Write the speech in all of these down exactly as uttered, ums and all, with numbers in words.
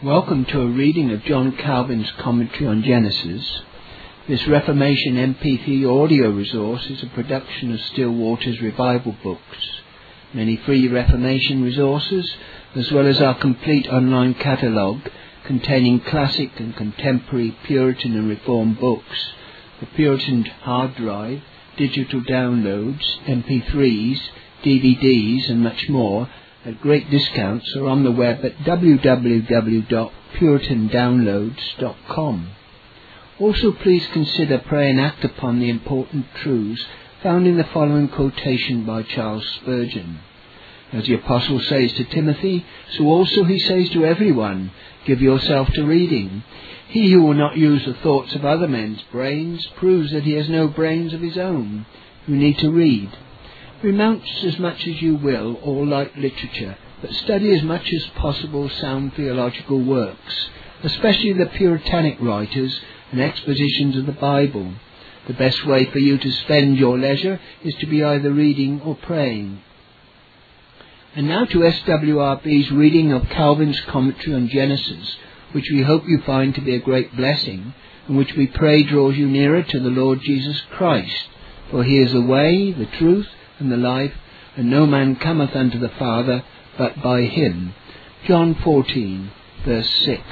Welcome to a reading of John Calvin's commentary on Genesis. This Reformation M P three audio resource is a production of Still Waters Revival Books. Many free Reformation resources, as well as our complete online catalogue containing classic and contemporary Puritan and Reformed books, the Puritan hard drive, digital downloads, M P threes, D V Ds and much more, at great discounts, are on the web at w w w dot puritan downloads dot com. Also, please consider, pray and act upon the important truths found in the following quotation by Charles Spurgeon. As the Apostle says to Timothy, so also he says to everyone, give yourself to reading. He who will not use the thoughts of other men's brains proves that he has no brains of his own. You need to read. Renounce as much as you will all light literature, but study as much as possible sound theological works, especially the Puritanic writers and expositions of the Bible. The best way for you to spend your leisure is to be either reading or praying. And now to S W R B's reading of Calvin's commentary on Genesis, which we hope you find to be a great blessing, and which we pray draws you nearer to the Lord Jesus Christ. For he is the way, the truth, and the life, and no man cometh unto the Father but by him. John fourteen, verse six.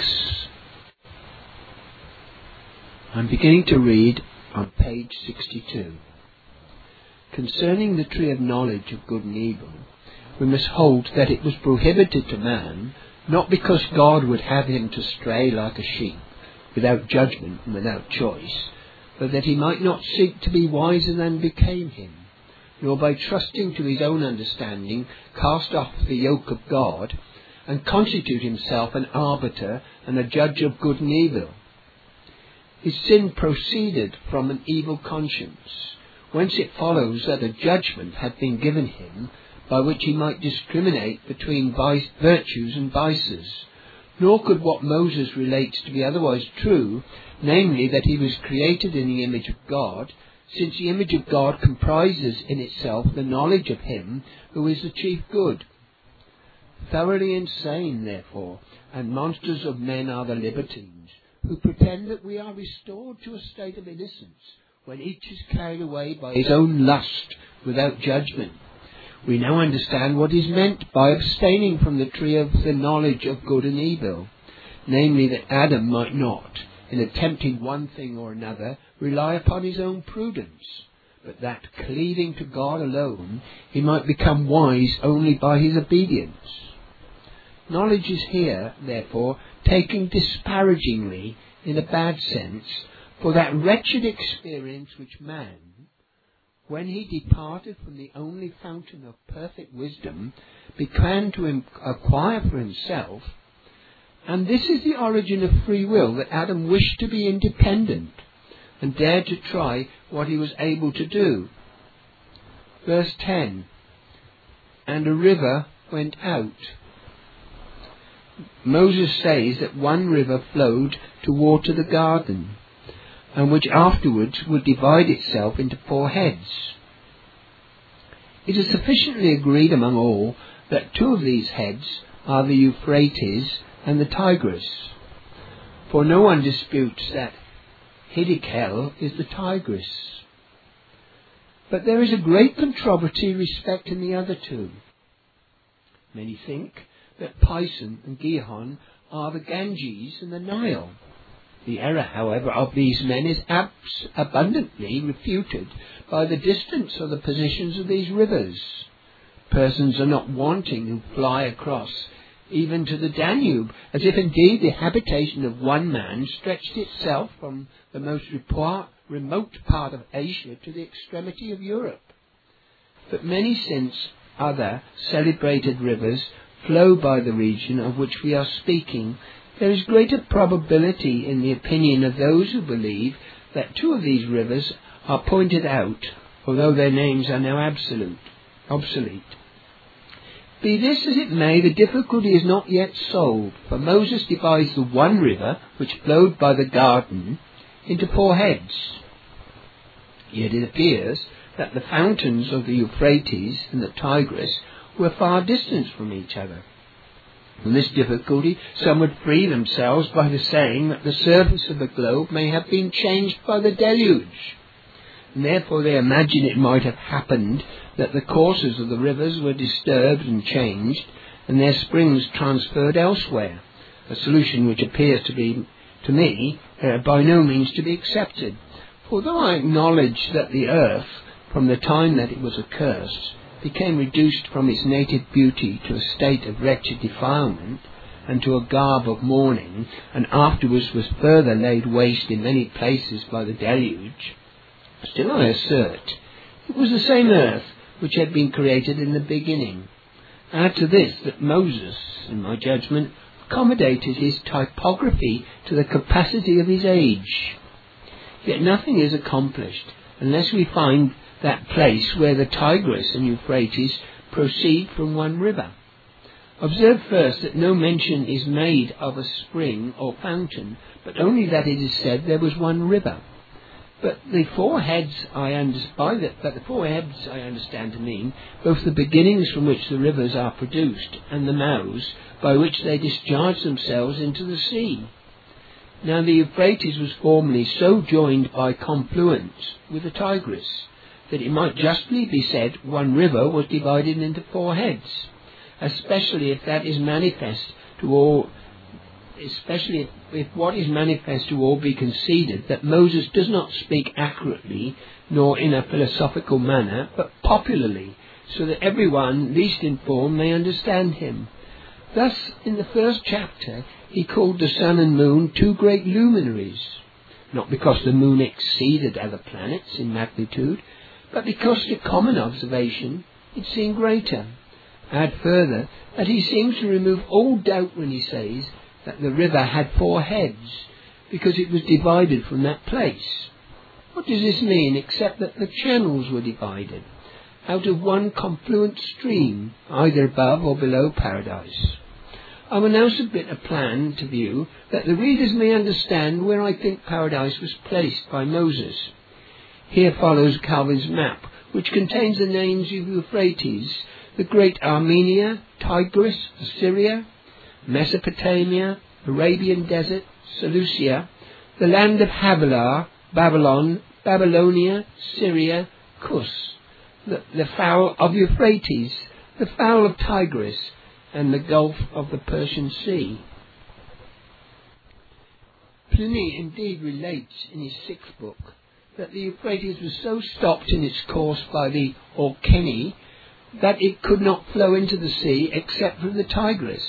I'm beginning to read on page sixty-two. Concerning the tree of knowledge of good and evil, we must hold that it was prohibited to man, not because God would have him to stray like a sheep, without judgment and without choice, but that he might not seek to be wiser than became him, nor by trusting to his own understanding cast off the yoke of God, and constitute himself an arbiter and a judge of good and evil. His sin proceeded from an evil conscience, whence it follows that a judgment had been given him by which he might discriminate between vice, virtues and vices. Nor could what Moses relates to be otherwise true, namely that he was created in the image of God, since the image of God comprises in itself the knowledge of him who is the chief good. Thoroughly insane, therefore, and monsters of men are the libertines, who pretend that we are restored to a state of innocence, when each is carried away by his own lust without judgment. We now understand what is meant by abstaining from the tree of the knowledge of good and evil, namely that Adam might not, in attempting one thing or another, rely upon his own prudence, but that, cleaving to God alone, he might become wise only by his obedience. Knowledge is here, therefore, taken disparagingly in a bad sense, for that wretched experience which man, when he departed from the only fountain of perfect wisdom, began to acquire for himself. And this is the origin of free will, that Adam wished to be independent and dared to try what he was able to do. Verse ten, and a river went out. Moses says that one river flowed to water the garden, and which afterwards would divide itself into four heads. It is sufficiently agreed among all that two of these heads are the Euphrates and the Tigris, for no one disputes that Hiddekel is the Tigris. But there is a great controversy respecting the other two. Many think that Pison and Gihon are the Ganges and the Nile. The error, however, of these men is abs- abundantly refuted by the distance of the positions of these rivers. Persons are not wanting who fly across even to the Danube, as if indeed the habitation of one man stretched itself from the most remote part of Asia to the extremity of Europe. But many since other celebrated rivers flow by the region of which we are speaking, there is greater probability in the opinion of those who believe that two of these rivers are pointed out, although their names are now absolute, obsolete. Be this as it may, the difficulty is not yet solved, for Moses divides the one river, which flowed by the garden, into four heads. Yet it appears that the fountains of the Euphrates and the Tigris were far distant from each other. From this difficulty, some would free themselves by the saying that the surface of the globe may have been changed by the deluge. And therefore they imagine it might have happened that the courses of the rivers were disturbed and changed, and their springs transferred elsewhere, a solution which appears to be, to me, uh, by no means to be accepted. For though I acknowledge that the earth, from the time that it was accursed, became reduced from its native beauty to a state of wretched defilement, and to a garb of mourning, and afterwards was further laid waste in many places by the deluge, still I assert it was the same earth which had been created in the beginning. Add to this that Moses, in my judgment, accommodated his typography to the capacity of his age. Yet nothing is accomplished unless we find that place where the Tigris and Euphrates proceed from one river. Observe first that no mention is made of a spring or fountain, but only that it is said there was one river. But the four heads I understand, by the, but the four heads I understand to mean both the beginnings from which the rivers are produced and the mouths by which they discharge themselves into the sea. Now the Euphrates was formerly so joined by confluence with the Tigris that it might justly be said one river was divided into four heads, especially if that is manifest to all, especially if, if what is manifest to all be conceded that Moses does not speak accurately nor in a philosophical manner, but popularly, so that everyone least informed may understand him. Thus, in the first chapter, he called the sun and moon two great luminaries, not because the moon exceeded other planets in magnitude, but because to common observation it seemed greater. Add further that he seems to remove all doubt when he says that the river had four heads, because it was divided from that place. What does this mean except that the channels were divided out of one confluent stream, either above or below paradise? I will now submit a plan to view that the readers may understand where I think paradise was placed by Moses. Here follows Calvin's map, which contains the names of Euphrates, the great Armenia, Tigris, Assyria, Mesopotamia, Arabian Desert, Seleucia, the land of Havilah, Babylon, Babylonia, Syria, Kus, the, the fowl of Euphrates, the fowl of Tigris, and the Gulf of the Persian Sea. Pliny indeed relates in his sixth book that the Euphrates was so stopped in its course by the Orkheni that it could not flow into the sea except from the Tigris.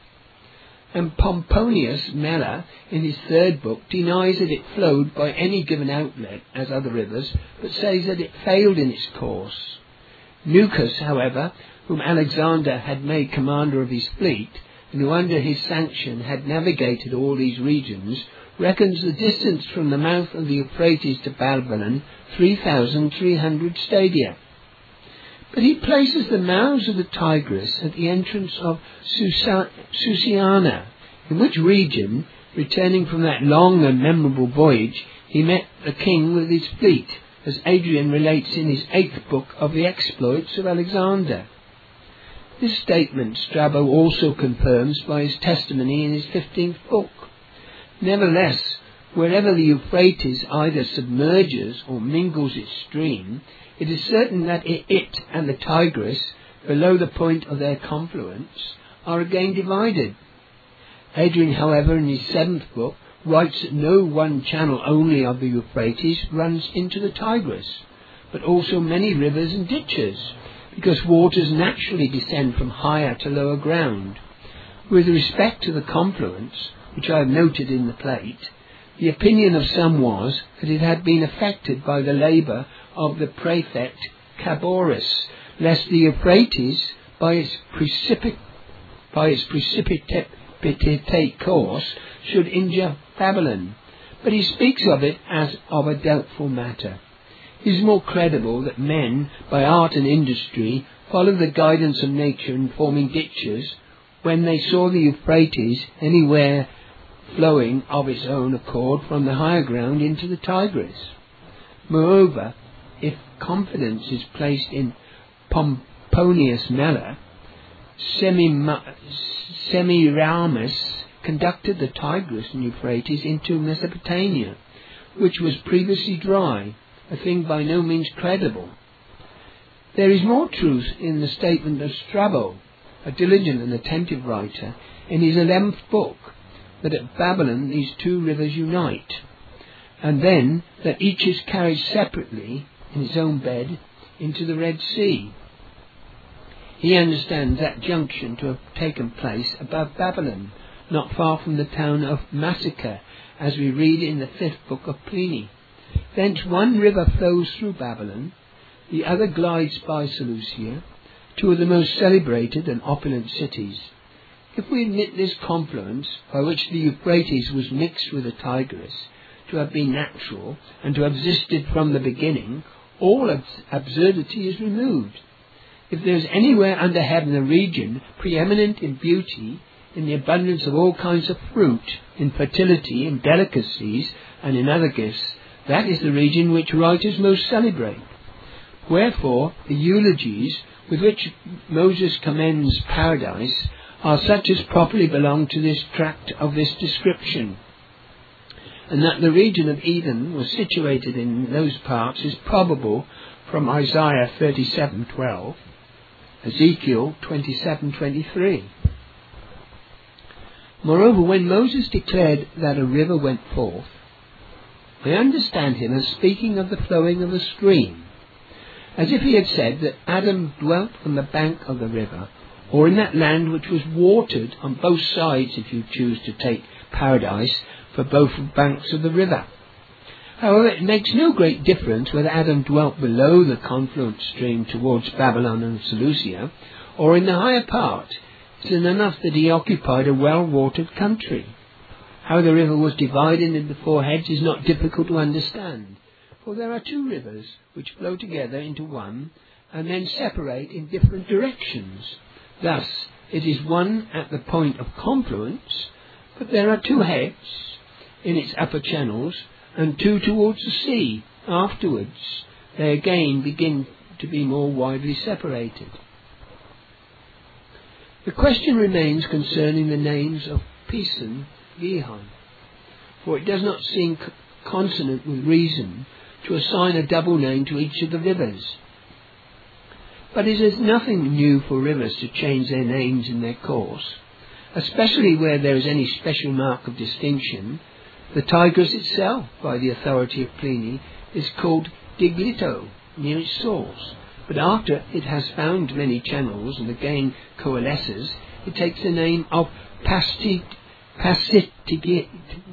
And Pomponius Mela, in his third book, denies that it flowed by any given outlet as other rivers, but says that it failed in its course. Nucus, however, whom Alexander had made commander of his fleet, and who under his sanction had navigated all these regions, reckons the distance from the mouth of the Euphrates to Babylon three thousand three hundred stadia. But he places the mouths of the Tigris at the entrance of Susa- Susiana, in which region, returning from that long and memorable voyage, he met the king with his fleet, as Adrian relates in his eighth book of the exploits of Alexander. This statement Strabo also confirms by his testimony in his fifteenth book. Nevertheless, wherever the Euphrates either submerges or mingles its stream, it is certain that it and the Tigris, below the point of their confluence, are again divided. Hadrian, however, in his seventh book, writes that no one channel only of the Euphrates runs into the Tigris, but also many rivers and ditches, because waters naturally descend from higher to lower ground. With respect to the confluence, which I have noted in the plate, the opinion of some was that it had been affected by the labour of the prefect Caboris, lest the Euphrates, by its, precipit- by its precipitate course, should injure Babylon. But he speaks of it as of a doubtful matter. It is more credible that men, by art and industry, followed the guidance of nature in forming ditches when they saw the Euphrates anywhere flowing of its own accord from the higher ground into the Tigris. Moreover, if confidence is placed in Pomponius Mela, Semiramis conducted the Tigris and Euphrates into Mesopotamia, which was previously dry, a thing by no means credible. There is more truth in the statement of Strabo, a diligent and attentive writer, in his eleventh book, that at Babylon these two rivers unite, and then that each is carried separately in its own bed into the Red Sea. He understands that junction to have taken place above Babylon, not far from the town of Massacre, as we read in the fifth book of Pliny. Thence one river flows through Babylon, the other glides by Seleucia, two of the most celebrated and opulent cities. If we admit this confluence, by which the Euphrates was mixed with the Tigris, to have been natural and to have existed from the beginning, all abs- absurdity is removed. If there is anywhere under heaven a region preeminent in beauty, in the abundance of all kinds of fruit, in fertility, in delicacies, and in other gifts, that is the region which writers most celebrate. Wherefore, the eulogies with which Moses commends paradise are such as properly belong to this tract of this description. And that the region of Eden was situated in those parts is probable from Isaiah thirty-seven twelve, Ezekiel twenty-seven twenty-three. Moreover, when Moses declared that a river went forth, I understand him as speaking of the flowing of a stream, as if he had said that Adam dwelt on the bank of the river, or in that land which was watered on both sides, if you choose to take paradise for both banks of the river. However, it makes no great difference whether Adam dwelt below the confluent stream towards Babylon and Seleucia, or in the higher part. It is enough that he occupied a well-watered country. How the river was divided into four heads is not difficult to understand, for there are two rivers which flow together into one, and then separate in different directions. Thus, it is one at the point of confluence, but there are two heads in its upper channels, and two towards the sea. Afterwards, they again begin to be more widely separated. The question remains concerning the names of Pison, Gihon, for it does not seem c- consonant with reason to assign a double name to each of the rivers. But it is nothing new for rivers to change their names in their course, especially where there is any special mark of distinction. The Tigris itself, by the authority of Pliny, is called Diglito, near its source, but after it has found many channels and again coalesces, it takes the name of Pastit, Pasitigus.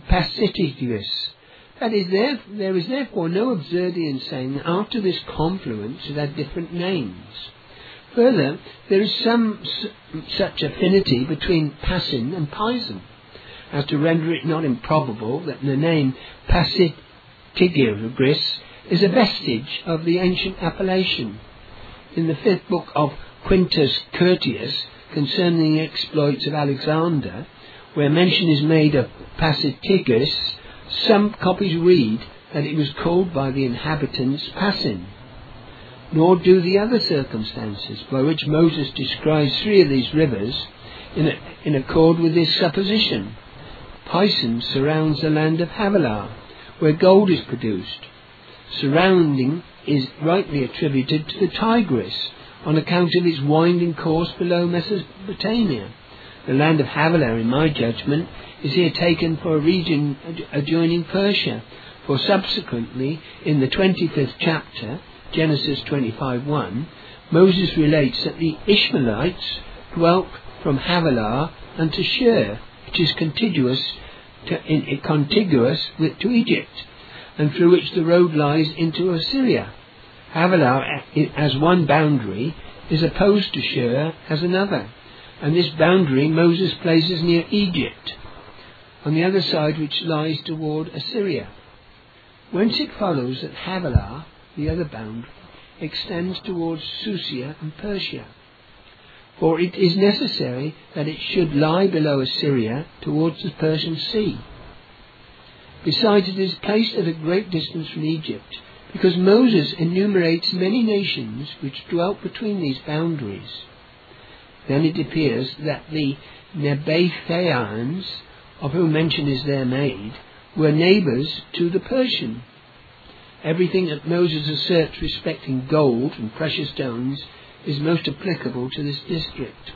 That is, there, there is therefore no absurdity in saying that after this confluence it had different names. Further, there is some s- such affinity between Pasin and Pison, as to render it not improbable that the name Pasitigus is a vestige of the ancient appellation. In the fifth book of Quintus Curtius, concerning the exploits of Alexander, where mention is made of Pasitigus, some copies read that it was called by the inhabitants Pasin. Nor do the other circumstances by which Moses describes three of these rivers in, a, in accord with this supposition. Pison surrounds the land of Havilah, where gold is produced. Surrounding is rightly attributed to the Tigris, on account of its winding course below Mesopotamia. The land of Havilah, in my judgment, is here taken for a region adjoining Persia, for subsequently, in the twenty-fifth chapter, Genesis twenty-five one, Moses relates that the Ishmaelites dwelt from Havilah unto Shur, which is contiguous to, in, in, contiguous with, to Egypt, and through which the road lies into Assyria. Havilah, as one boundary, is opposed to Shur as another, and this boundary Moses places near Egypt, on the other side which lies toward Assyria. Whence it follows that Havilah, the other boundary, extends towards Susia and Persia. For it is necessary that it should lie below Assyria towards the Persian Sea. Besides, it is placed at a great distance from Egypt, because Moses enumerates many nations which dwelt between these boundaries. then it appears that the Nabateans, of whom mention is there made, were neighbours to the Persian. Everything that Moses asserts respecting gold and precious stones is most applicable to this district.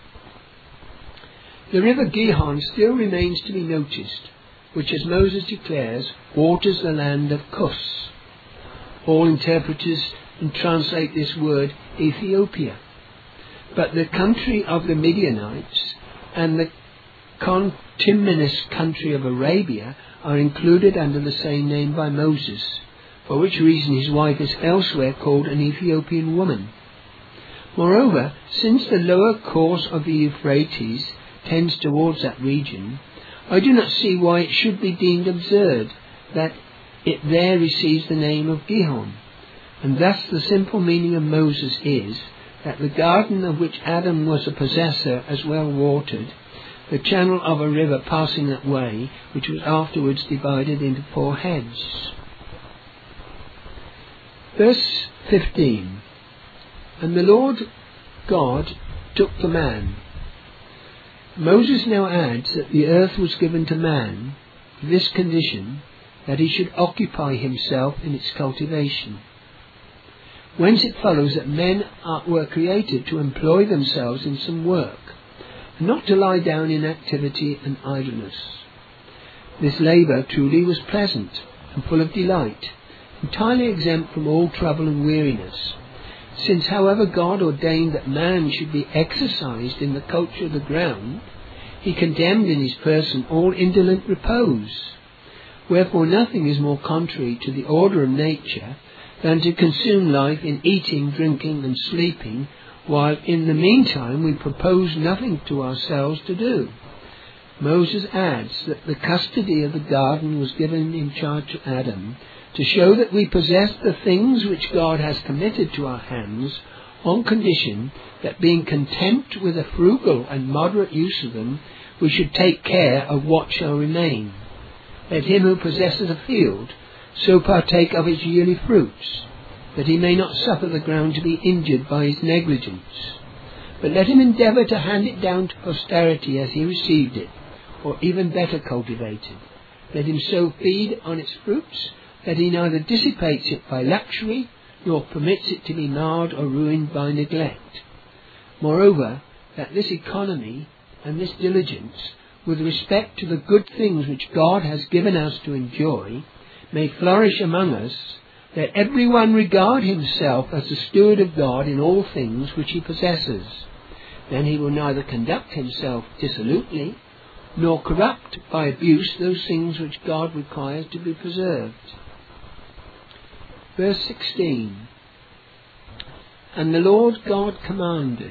The river Gihon still remains to be noticed, which, as Moses declares, waters the land of Cus. All interpreters translate this word Ethiopia, but the country of the Midianites and the conterminous country of Arabia are included under the same name by Moses, for which reason his wife is elsewhere called an Ethiopian woman. Moreover, since the lower course of the Euphrates tends towards that region, I do not see why it should be deemed absurd that it there receives the name of Gihon, and thus the simple meaning of Moses is that the garden of which Adam was a possessor as well watered, the channel of a river passing that way, which was afterwards divided into four heads. Verse fifteen. And the Lord God took the man. Moses now adds that the earth was given to man with this condition, that he should occupy himself in its cultivation. Whence it follows that men are, were created to employ themselves in some work, and not to lie down in activity and idleness. This labour truly was pleasant and full of delight, entirely exempt from all trouble and weariness, since however God ordained that man should be exercised in the culture of the ground, he condemned in his person all indolent repose. Wherefore nothing is more contrary to the order of nature than to consume life in eating, drinking and sleeping, while in the meantime we propose nothing to ourselves to do. Moses adds that the custody of the garden was given in charge to Adam, to show that we possess the things which God has committed to our hands, on condition that, being content with a frugal and moderate use of them, we should take care of what shall remain. Let him who possesses a field so partake of its yearly fruits, that he may not suffer the ground to be injured by his negligence. But let him endeavour to hand it down to posterity as he received it, or even better cultivated. Let him so feed on its fruits that he neither dissipates it by luxury, nor permits it to be marred or ruined by neglect. Moreover, that this economy and this diligence, with respect to the good things which God has given us to enjoy, may flourish among us, let every one regard himself as the steward of God in all things which he possesses. Then he will neither conduct himself dissolutely, nor corrupt by abuse those things which God requires to be preserved. Verse sixteen. And the Lord God commanded.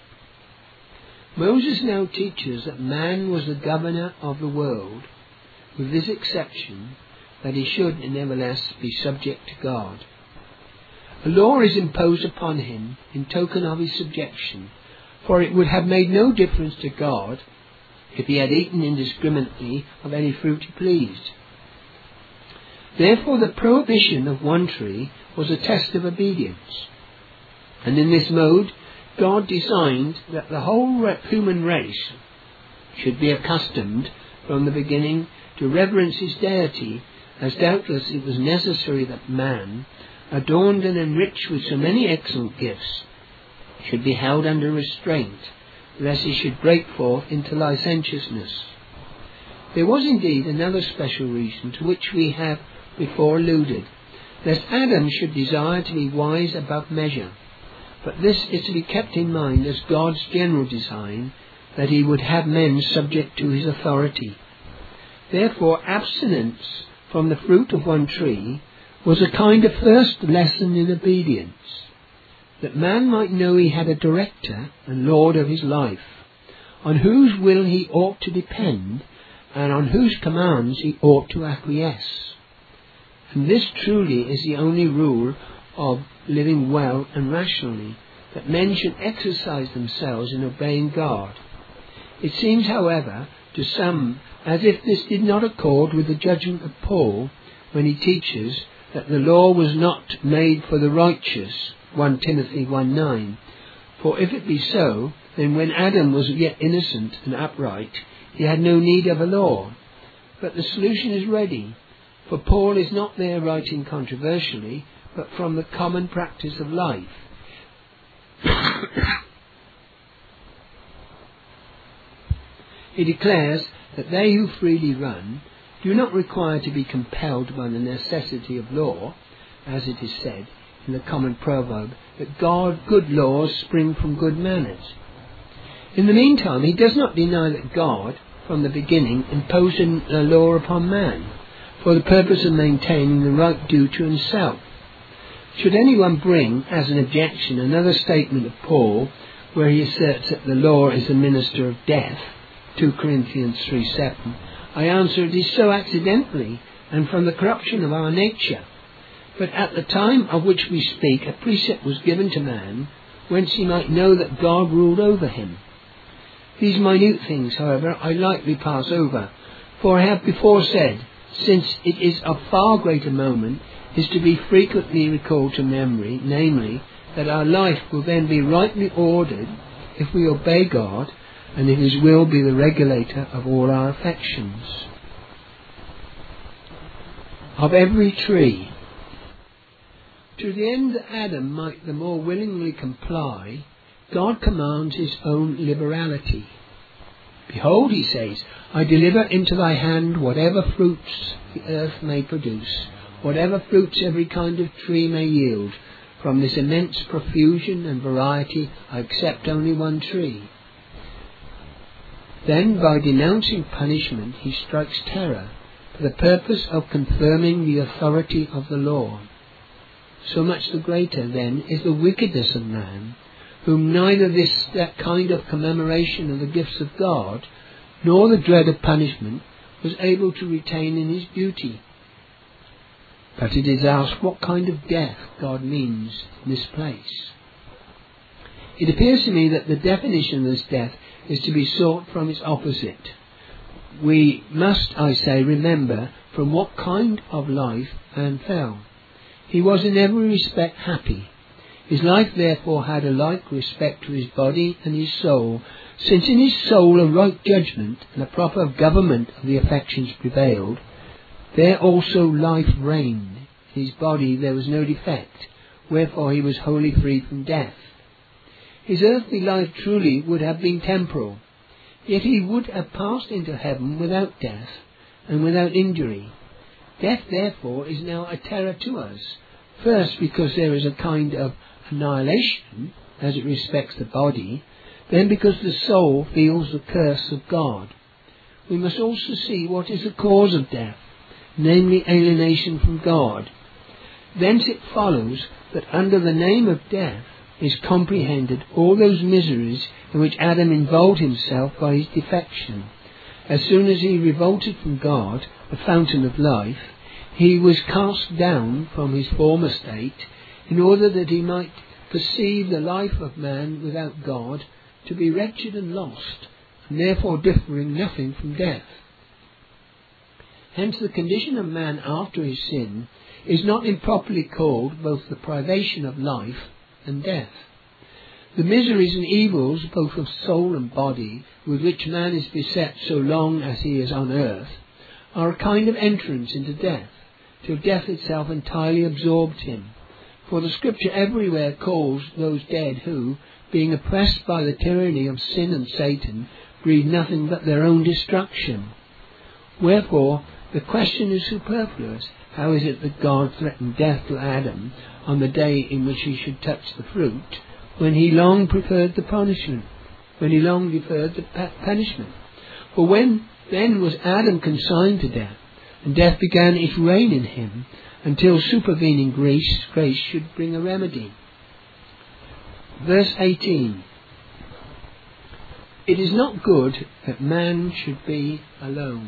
Moses now teaches that man was the governor of the world, with this exception, that he should nevertheless be subject to God. A law is imposed upon him in token of his subjection, for it would have made no difference to God if he had eaten indiscriminately of any fruit he pleased. Therefore the prohibition of one tree was a test of obedience, and in this mode God designed that the whole human race should be accustomed from the beginning to reverence his deity, as doubtless it was necessary that man, adorned and enriched with so many excellent gifts, should be held under restraint, lest he should break forth into licentiousness. There was indeed another special reason to which we have before alluded, lest Adam should desire to be wise above measure, but this is to be kept in mind as God's general design, that he would have men subject to his authority. Therefore abstinence from the fruit of one tree was a kind of first lesson in obedience, that man might know he had a director and lord of his life, on whose will he ought to depend, and on whose commands he ought to acquiesce. And this truly is the only rule of living well and rationally, that men should exercise themselves in obeying God. It seems, however, to some as if this did not accord with the judgment of Paul when he teaches that the law was not made for the righteous, First Timothy one nine, for if it be so, then when Adam was yet innocent and upright, he had no need of a law. But the solution is ready, for Paul is not there writing controversially, but from the common practice of life. He declares that they who freely run do not require to be compelled by the necessity of law, as it is said in the common proverb, that God, good laws spring from good manners. In the meantime, he does not deny that God, from the beginning, imposed a law upon man, for the purpose of maintaining the right due to himself. Should anyone bring as an objection another statement of Paul, where he asserts that the law is the minister of death, two Corinthians three seven, I answer it is so accidentally and from the corruption of our nature. But at the time of which we speak, a precept was given to man, whence he might know that God ruled over him. These minute things, however, I lightly pass over, for I have before said, since it is of far greater moment, is to be frequently recalled to memory, namely, that our life will then be rightly ordered if we obey God, and if his will be the regulator of all our affections. Of every tree. To the end that Adam might the more willingly comply, God commands his own liberality. Behold, he says, I deliver into thy hand whatever fruits the earth may produce, whatever fruits every kind of tree may yield. From this immense profusion and variety I accept only one tree. Then, by denouncing punishment, he strikes terror, for the purpose of confirming the authority of the law. So much the greater, then, is the wickedness of man, whom neither this that kind of commemoration of the gifts of God, nor the dread of punishment, was able to retain in his beauty. But it is asked what kind of death God means in this place. It appears to me that the definition of this death is to be sought from its opposite. We must, I say, remember from what kind of life man fell. He was in every respect happy. His life therefore had a like respect to his body and his soul, since in his soul a right judgment and a proper government of the affections prevailed. There also life reigned. In his body there was no defect, wherefore he was wholly free from death. His earthly life truly would have been temporal, yet he would have passed into heaven without death and without injury. Death, therefore, is now a terror to us, first because there is a kind of annihilation as it respects the body, then because the soul feels the curse of God. We must also see what is the cause of death, namely alienation from God. Thence it follows that under the name of death is comprehended all those miseries in which Adam involved himself by his defection. As soon as he revolted from God, the fountain of life, he was cast down from his former state, in order that he might perceive the life of man without God to be wretched and lost, and therefore differing nothing from death. Hence the condition of man after his sin is not improperly called both the privation of life and death. The miseries and evils, both of soul and body, with which man is beset so long as he is on earth, are a kind of entrance into death, till death itself entirely absorbed him. For the Scripture everywhere calls those dead who, being oppressed by the tyranny of sin and Satan, breathe nothing but their own destruction. Wherefore, the question is superfluous. How is it that God threatened death to Adam on the day in which he should touch the fruit, when he long preferred the punishment, when he long deferred the punishment? For when then was Adam consigned to death, and death began its reign in him, until supervening grace, grace should bring a remedy. Verse eighteen. It is not good that man should be alone.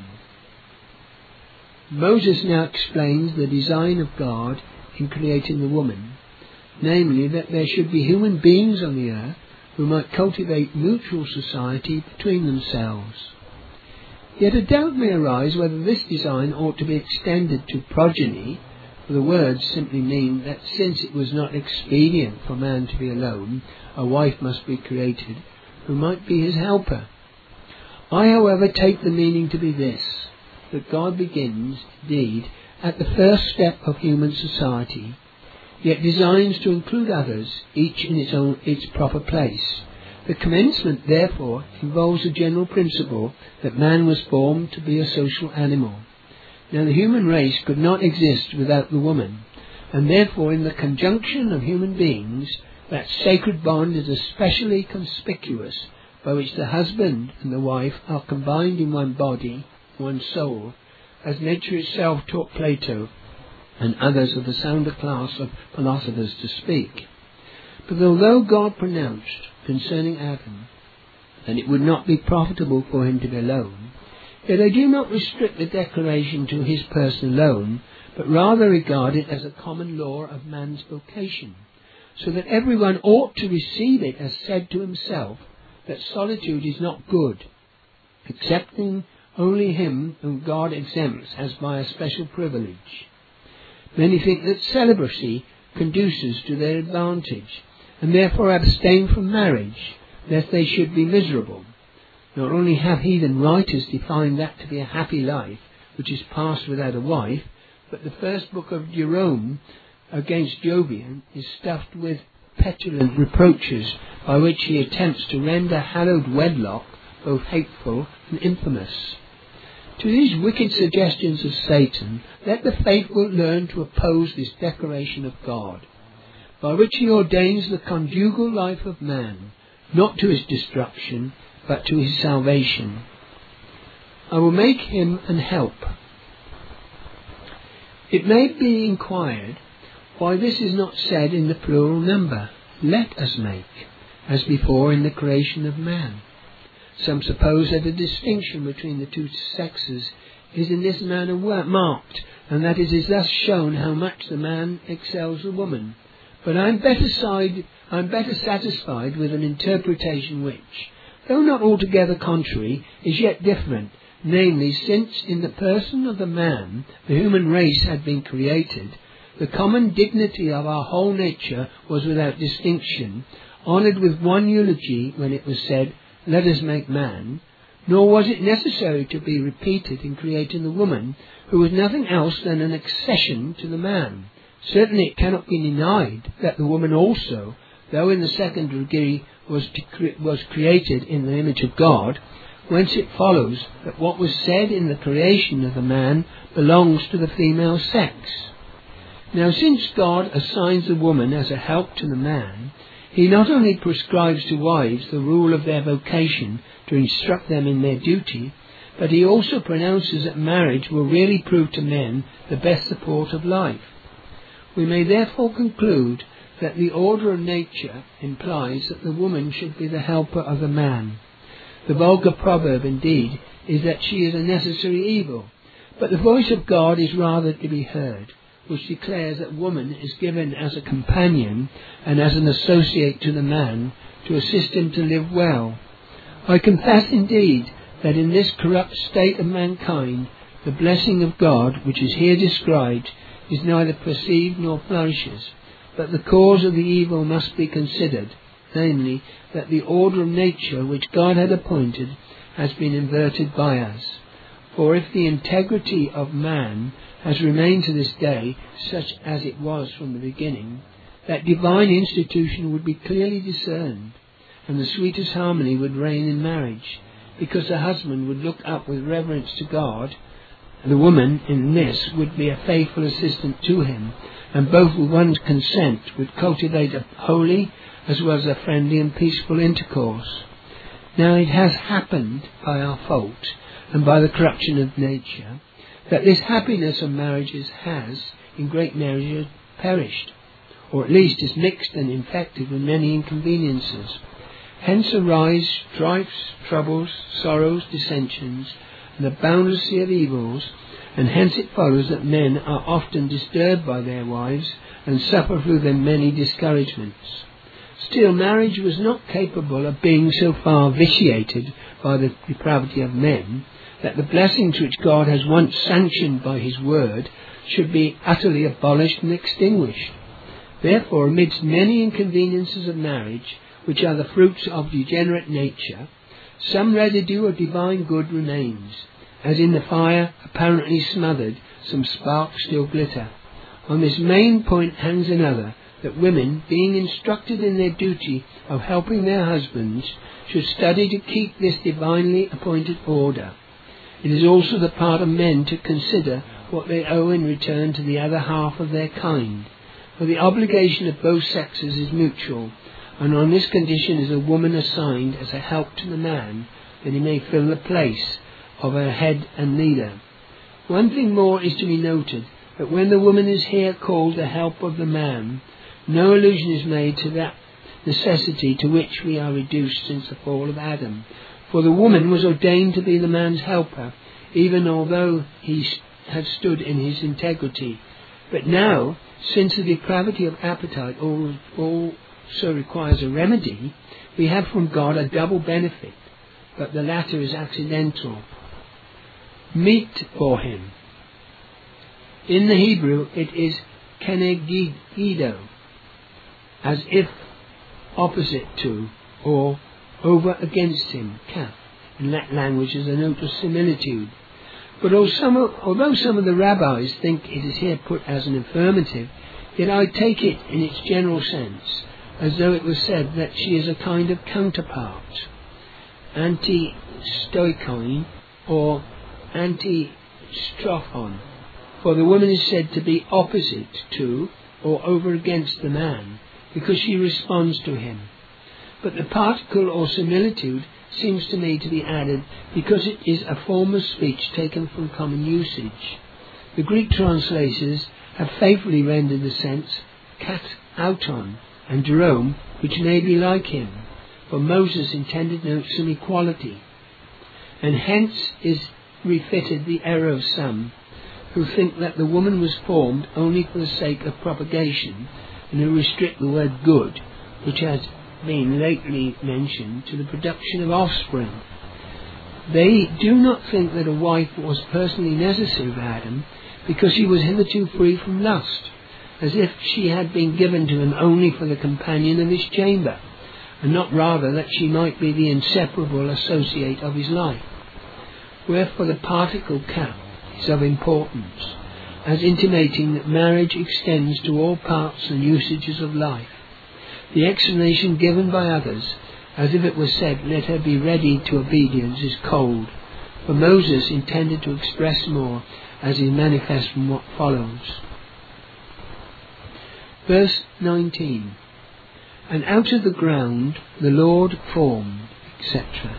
Moses now explains the design of God in creating the woman, namely that there should be human beings on the earth who might cultivate mutual society between themselves. Yet a doubt may arise whether this design ought to be extended to progeny, for the words simply mean that since it was not expedient for man to be alone, a wife must be created, who might be his helper. I, however, take the meaning to be this, that God begins, indeed, at the first step of human society, yet designs to include others, each in its own its proper place. The commencement, therefore, involves a general principle that man was formed to be a social animal. Now, the human race could not exist without the woman, and therefore in the conjunction of human beings, that sacred bond is especially conspicuous, by which the husband and the wife are combined in one body, one soul, as nature itself taught Plato and others of the sounder class of philosophers to speak. But although God pronounced concerning Adam that it would not be profitable for him to be alone, yet I do not restrict the declaration to his person alone, but rather regard it as a common law of man's vocation, so that everyone ought to receive it as said to himself that solitude is not good, excepting only him whom God exempts as by a special privilege. Many think that celibacy conduces to their advantage, and therefore abstain from marriage, lest they should be miserable. Not only have heathen writers defined that to be a happy life, which is passed without a wife, but the first book of Jerome against Jovian is stuffed with petulant reproaches by which he attempts to render hallowed wedlock both hateful and infamous. To these wicked suggestions of Satan, let the faithful learn to oppose this declaration of God, by which he ordains the conjugal life of man, not to his destruction, but to his salvation. I will make him an help. It may be inquired why this is not said in the plural number, let us make, as before in the creation of man. Some suppose that a distinction between the two sexes is in this manner marked, and that it is thus shown how much the man excels the woman. But I am better side, I am better satisfied with an interpretation which, though not altogether contrary, is yet different, namely, since in the person of the man the human race had been created, the common dignity of our whole nature was without distinction, honoured with one eulogy when it was said, let us make man, nor was it necessary to be repeated in creating the woman, who was nothing else than an accession to the man. Certainly it cannot be denied that the woman also, though in the second degree, was, dec- was created in the image of God, whence it follows that what was said in the creation of the man belongs to the female sex. Now, since God assigns the woman as a help to the man, he not only prescribes to wives the rule of their vocation to instruct them in their duty, but he also pronounces that marriage will really prove to men the best support of life. We may therefore conclude that the order of nature implies that the woman should be the helper of the man. The vulgar proverb, indeed, is that she is a necessary evil, but the voice of God is rather to be heard, which declares that woman is given as a companion and as an associate to the man to assist him to live well. I confess indeed that in this corrupt state of mankind, the blessing of God, which is here described, is neither perceived nor flourishes, but the cause of the evil must be considered, namely, that the order of nature which God had appointed has been inverted by us. For if the integrity of man has remained to this day such as it was from the beginning, that divine institution would be clearly discerned, and the sweetest harmony would reign in marriage, because the husband would look up with reverence to God, and the woman in this would be a faithful assistant to him, and both with one's consent would cultivate a holy as well as a friendly and peaceful intercourse. Now it has happened by our fault and by the corruption of nature that this happiness of marriages has, in great measure, perished, or at least is mixed and infected with many inconveniences. Hence arise strifes, troubles, sorrows, dissensions, and a boundless sea of evils, and hence it follows that men are often disturbed by their wives and suffer through them many discouragements. Still, marriage was not capable of being so far vitiated by the depravity of men that the blessings which God has once sanctioned by his word should be utterly abolished and extinguished. Therefore, amidst many inconveniences of marriage, which are the fruits of degenerate nature, some residue of divine good remains, as in the fire apparently smothered, some sparks still glitter. On this main point hangs another, that women, being instructed in their duty of helping their husbands, should study to keep this divinely appointed order. It is also the part of men to consider what they owe in return to the other half of their kind, for the obligation of both sexes is mutual, and on this condition is a woman assigned as a help to the man, that he may fill the place of her head and leader. One thing more is to be noted, that when the woman is here called the help of the man, no allusion is made to that necessity to which we are reduced since the fall of Adam. For the woman was ordained to be the man's helper, even although he had stood in his integrity. But now, since the depravity of appetite also requires a remedy, we have from God a double benefit, but the latter is accidental. Meet for him. In the Hebrew it is kenegido, as if opposite to, or over against him, kaf. In that language is a note of similitude. But although some, of, although some of the rabbis think it is here put as an affirmative, yet I take it in its general sense, as though it was said that she is a kind of counterpart, anti-stoikon, or anti-strophon. For the woman is said to be opposite to, or over against the man, because she responds to him. But the particle or similitude seems to me to be added because it is a form of speech taken from common usage. The Greek translators have faithfully rendered the sense kat auton, and Jerome, which may be like him, for Moses intended note some equality, and hence is refitted the error of some who think that the woman was formed only for the sake of propagation, and who restrict the word good, which has been lately mentioned, to the production of offspring. They do not think that a wife was personally necessary for Adam, because he was hitherto free from lust, as if she had been given to him only for the companion of his chamber, and not rather that she might be the inseparable associate of his life. Wherefore the particle kat is of importance, as intimating that marriage extends to all parts and usages of life. The explanation given by others, as if it was said, let her be ready to obedience, is cold, for Moses intended to express more, as is manifest from what follows. Verse nineteen. And out of the ground the Lord formed, et cetera.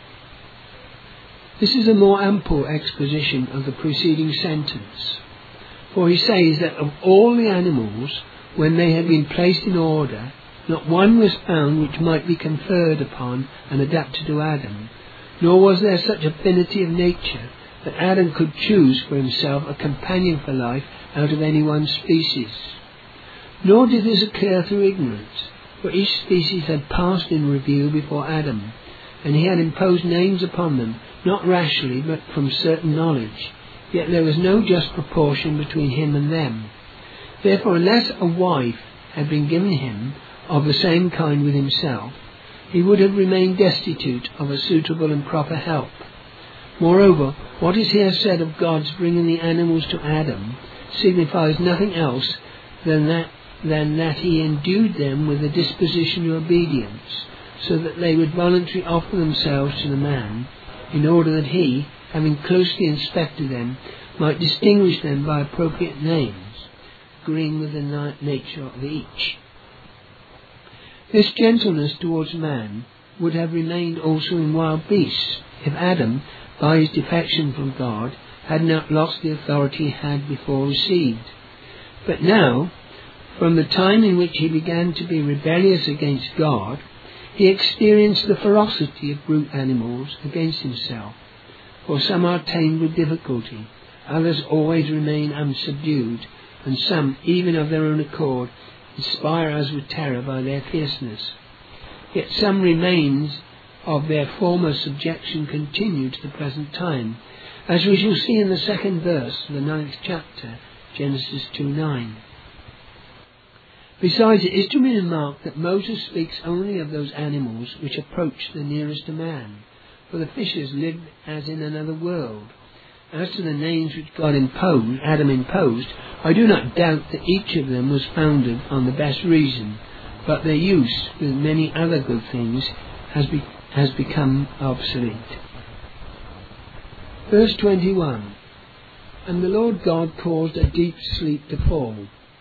This is a more ample exposition of the preceding sentence, for he says that of all the animals, when they had been placed in order, not one was found which might be conferred upon and adapted to Adam, nor was there such affinity of nature that Adam could choose for himself a companion for life out of any one species. Nor did this occur through ignorance, for each species had passed in review before Adam, and he had imposed names upon them, not rashly, but from certain knowledge. Yet there was no just proportion between him and them. Therefore, unless a wife had been given him of the same kind with himself, he would have remained destitute of a suitable and proper help. Moreover, what is here said of God's bringing the animals to Adam signifies nothing else than that, than that he endued them with a disposition to obedience, so that they would voluntarily offer themselves to the man, in order that he, having closely inspected them, might distinguish them by appropriate names, agreeing with the na- nature of each. This gentleness towards man would have remained also in wild beasts, if Adam, by his defection from God, had not lost the authority he had before received. But now, from the time in which he began to be rebellious against God, he experienced the ferocity of brute animals against himself. For some are tamed with difficulty, others always remain unsubdued, and some, even of their own accord, inspire us with terror by their fierceness. Yet some remains of their former subjection continue to the present time, as we shall see in the second verse of the ninth chapter, Genesis two nine. Besides, it is to be remarked that Moses speaks only of those animals which approach the nearest to man, for the fishes live as in another world. As to the names which God imposed, Adam imposed, I do not doubt that each of them was founded on the best reason, but their use with many other good things has, be, has become obsolete. Verse twenty-one. And the Lord God caused a deep sleep to fall.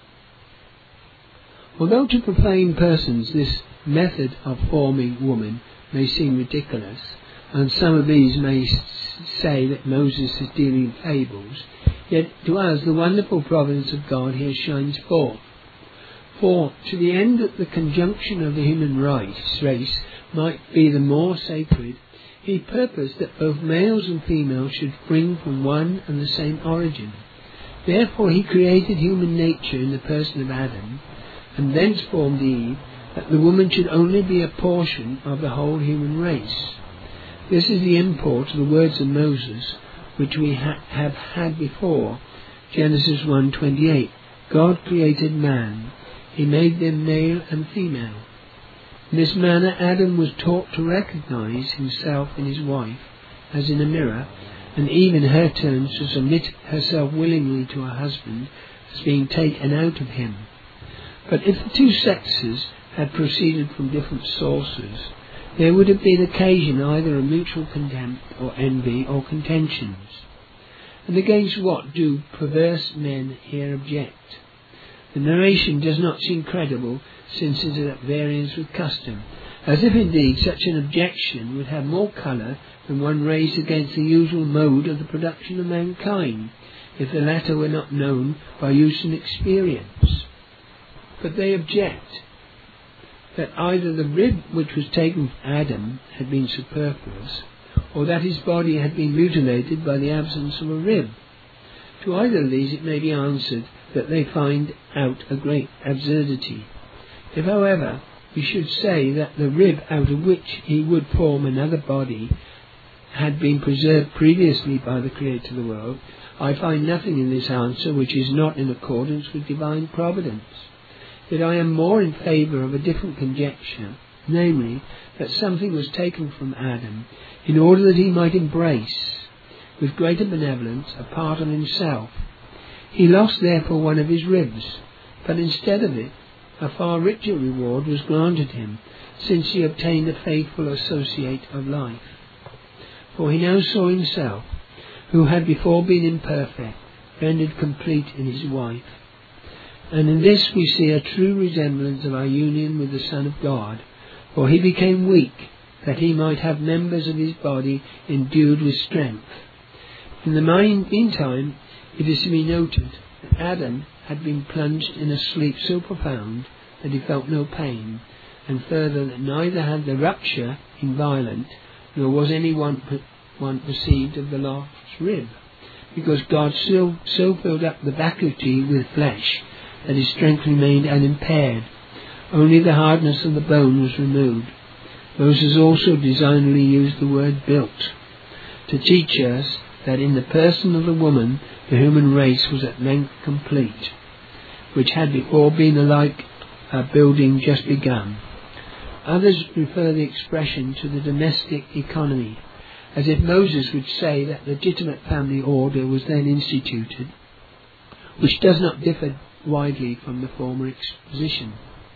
Although to profane persons this method of forming woman may seem ridiculous, and some of these may s- say that Moses is dealing in fables, yet to us the wonderful providence of God here shines forth. For to the end that the conjunction of the human race, race might be the more sacred, he purposed that both males and females should spring from one and the same origin. Therefore he created human nature in the person of Adam, and thence formed Eve, that the woman should only be a portion of the whole human race. This is the import of the words of Moses, which we ha- have had before, Genesis one twenty-eight. God created man, he made them male and female. In this manner Adam was taught to recognize himself in his wife, as in a mirror, and Eve in her turn to submit herself willingly to her husband, as being taken out of him. But if the two sexes had proceeded from different sources, there would have been occasion either of mutual contempt or envy or contentions. And against what do perverse men here object? The narration does not seem credible, since it is at variance with custom, as if indeed such an objection would have more colour than one raised against the usual mode of the production of mankind, if the latter were not known by use and experience. But they object that either the rib which was taken from Adam had been superfluous, or that his body had been mutilated by the absence of a rib. To either of these it may be answered that they find out a great absurdity. If, however, we should say that the rib out of which he would form another body had been preserved previously by the Creator of the world, I find nothing in this answer which is not in accordance with divine providence. Yet I am more in favour of a different conjecture, namely, that something was taken from Adam in order that he might embrace, with greater benevolence, a part of himself. He lost therefore one of his ribs, but instead of it, a far richer reward was granted him, since he obtained a faithful associate of life. For he now saw himself, who had before been imperfect, rendered complete in his wife. And in this we see a true resemblance of our union with the Son of God, for he became weak, that he might have members of his body endued with strength. In the meantime, it is to be noted that Adam had been plunged in a sleep so profound that he felt no pain, and further that neither had the rupture been violent, nor was any one, one perceived of the lost rib, because God still so filled up the vacuity with flesh that his strength remained unimpaired. Only the hardness of the bone was removed. Moses also designedly used the word built, to teach us that in the person of the woman the human race was at length complete, which had before been alike a building just begun. Others refer the expression to the domestic economy, as if Moses would say that legitimate family order was then instituted, which does not differ widely from the former exposition.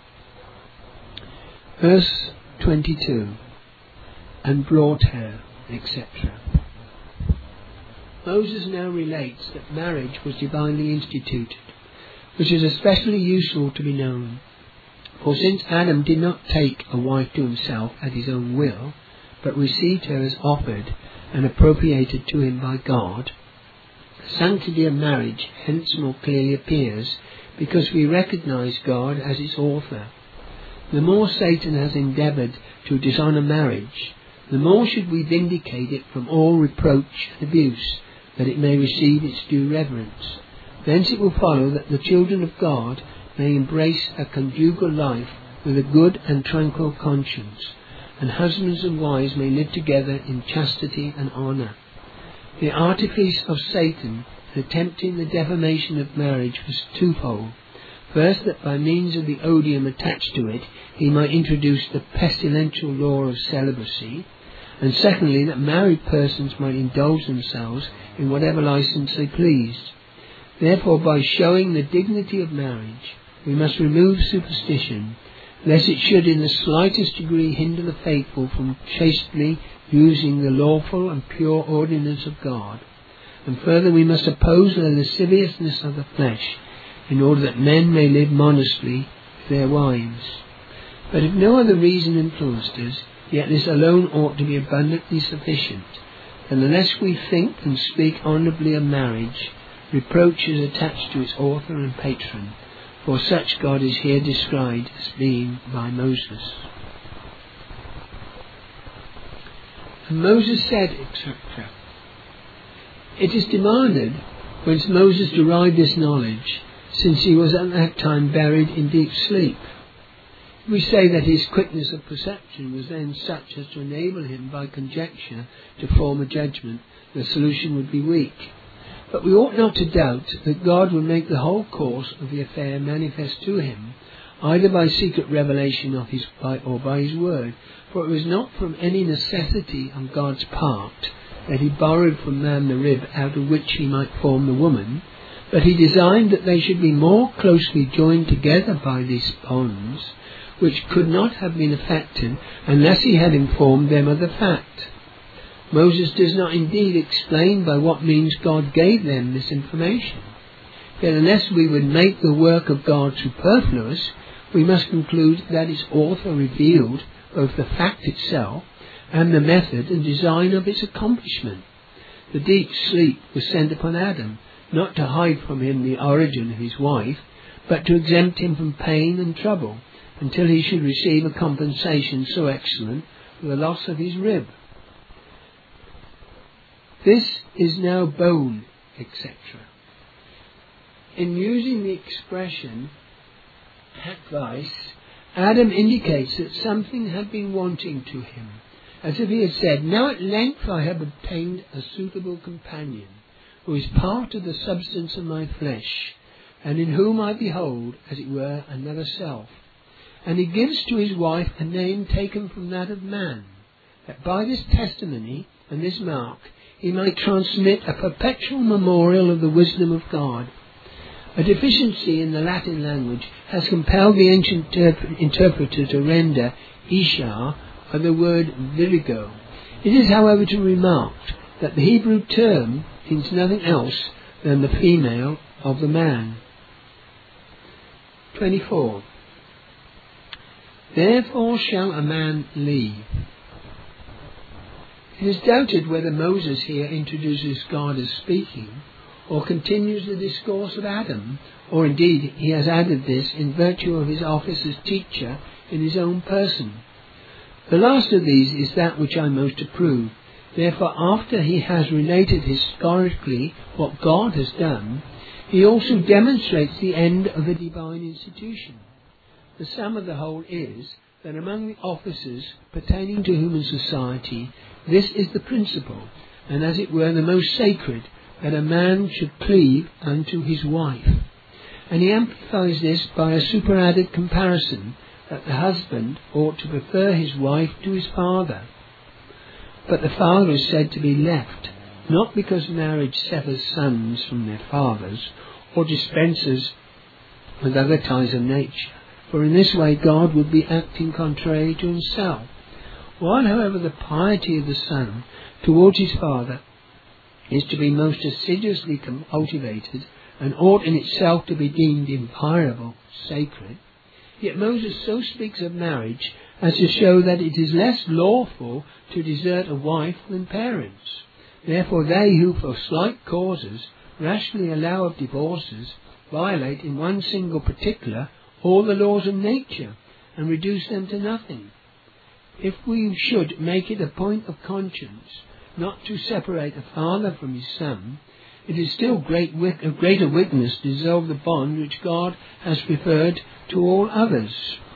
Verse twenty-two. And brought her, et cetera. Moses now relates that marriage was divinely instituted, which is especially useful to be known. For since Adam did not take a wife to himself at his own will, but received her as offered and appropriated to him by God, the sanctity of marriage hence more clearly appears, because we recognize God as its author. The more Satan has endeavoured to dishonour marriage, the more should we vindicate it from all reproach and abuse, that it may receive its due reverence. Thence it will follow that the children of God may embrace a conjugal life with a good and tranquil conscience, and husbands and wives may live together in chastity and honour. The artifice of Satan in attempting the defamation of marriage was twofold. First, that by means of the odium attached to it, he might introduce the pestilential law of celibacy, and secondly, that married persons might indulge themselves in whatever license they pleased. Therefore, by showing the dignity of marriage, we must remove superstition, lest it should in the slightest degree hinder the faithful from chastely using the lawful and pure ordinance of God. And further, we must oppose the lasciviousness of the flesh, in order that men may live modestly with their wives. But if no other reason influenced us, yet this alone ought to be abundantly sufficient, and unless we think and speak honourably of marriage, reproach is attached to its author and patron, for such God is here described as being by Moses. And Moses said, et cetera. It is demanded whence Moses derived this knowledge, since he was at that time buried in deep sleep. We say that his quickness of perception was then such as to enable him by conjecture to form a judgment. The solution would be weak. But we ought not to doubt that God would make the whole course of the affair manifest to him, either by secret revelation of his by, or by his word, for it was not from any necessity on God's part that he borrowed from man the rib out of which he might form the woman, but he designed that they should be more closely joined together by these bonds, which could not have been effected unless he had informed them of the fact. Moses does not indeed explain by what means God gave them this information. Yet unless we would make the work of God superfluous, we must conclude that its author revealed both the fact itself and the method and design of its accomplishment. The deep sleep was sent upon Adam, not to hide from him the origin of his wife, but to exempt him from pain and trouble, until he should receive a compensation so excellent for the loss of his rib. This is now bone, et cetera. In using the expression advice, Adam indicates that something had been wanting to him, as if he had said, "Now at length I have obtained a suitable companion, who is part of the substance of my flesh, and in whom I behold, as it were, another self." And he gives to his wife a name taken from that of man, that by this testimony and this mark he might transmit a perpetual memorial of the wisdom of God. A deficiency in the Latin language has compelled the ancient interp- interpreter to render Isha by the word virigo. It is, however, to be remarked that the Hebrew term means nothing else than the female of the man. twenty-four. Therefore shall a man leave. It is doubted whether Moses here introduces God as speaking, or continues the discourse of Adam, or indeed he has added this in virtue of his office as teacher in his own person. The last of these is that which I most approve. Therefore, after he has related historically what God has done, he also demonstrates the end of the divine institution. The sum of the whole is that among the offices pertaining to human society, this is the principle, and as it were the most sacred, that a man should cleave unto his wife. And he amplifies this by a superadded comparison, that the husband ought to prefer his wife to his father. But the father is said to be left, not because marriage severs sons from their fathers, or dispenses with other ties of nature, for in this way God would be acting contrary to himself. While, however, the piety of the son towards his father is to be most assiduously cultivated, and ought in itself to be deemed inviolable, sacred, yet Moses so speaks of marriage as to show that it is less lawful to desert a wife than parents. Therefore they who for slight causes rashly allow of divorces violate in one single particular all the laws of nature, and reduce them to nothing. If we should make it a point of conscience not to separate a father from his son, it is still great wick- a greater wickedness to dissolve the bond which God has preferred to all others.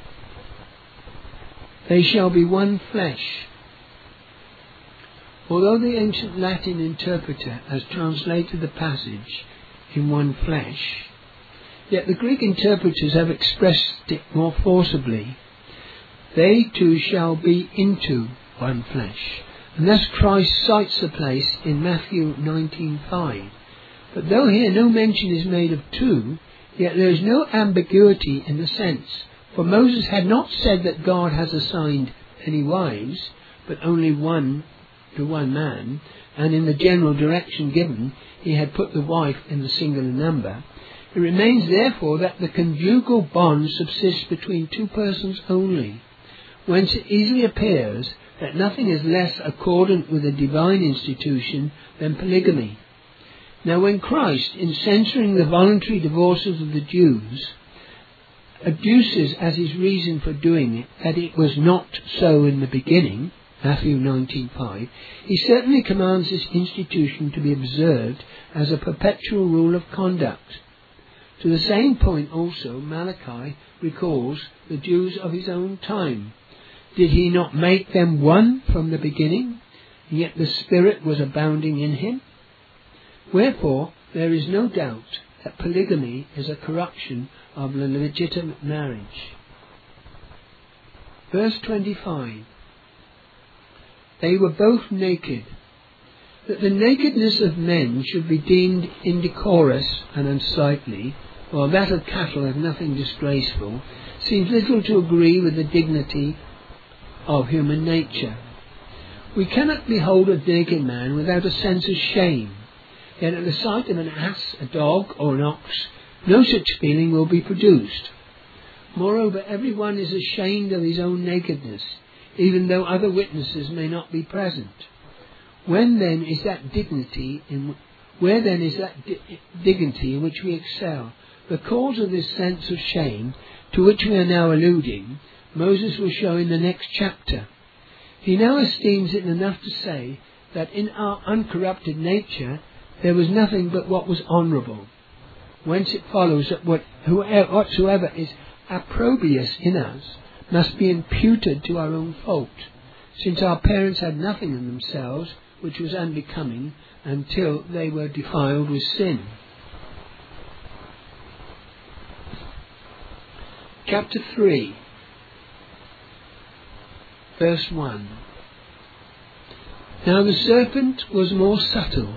They shall be one flesh. Although the ancient Latin interpreter has translated the passage in one flesh, Yet the Greek interpreters have expressed it more forcibly. They two shall be into one flesh. And thus Christ cites the place in Matthew nineteen five. But though here no mention is made of two, yet there is no ambiguity in the sense. For Moses had not said that God has assigned any wives, but only one to one man, and in the general direction given, he had put the wife in the singular number. It remains therefore that the conjugal bond subsists between two persons only, whence it easily appears that nothing is less accordant with a divine institution than polygamy. Now when Christ, in censuring the voluntary divorces of the Jews, adduces as his reason for doing it that it was not so in the beginning, Matthew nineteen five, he certainly commands this institution to be observed as a perpetual rule of conduct. To the same point also Malachi recalls the Jews of his own time. Did he not make them one from the beginning, and yet the Spirit was abounding in him? Wherefore there is no doubt that polygamy is a corruption of the legitimate marriage. Verse twenty-five. They were both naked. That the nakedness of men should be deemed indecorous and unsightly, while that of cattle as nothing disgraceful, seems little to agree with the dignity of human nature. We cannot behold a naked man without a sense of shame, yet at the sight of an ass, a dog, or an ox, no such feeling will be produced. Moreover, everyone is ashamed of his own nakedness, even though other witnesses may not be present. When then is that dignity in where then is that di- dignity in which we excel? The cause of this sense of shame, to which we are now alluding, Moses will show in the next chapter. He now esteems it enough to say that in our uncorrupted nature there was nothing but what was honourable, whence it follows that what, whatsoever is opprobrious in us must be imputed to our own fault, since our parents had nothing in themselves which was unbecoming until they were defiled with sin. Chapter three, verse one. Now the serpent was more subtle.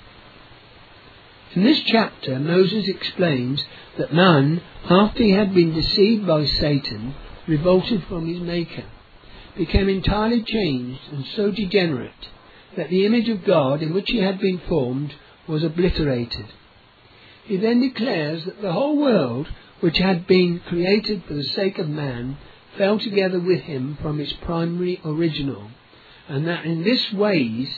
In this chapter Moses explains that man, after he had been deceived by Satan, revolted from his Maker, became entirely changed and so degenerate that the image of God in which he had been formed was obliterated. He then declares that the whole world, which had been created for the sake of man, fell together with him from its primary original, and that in this ways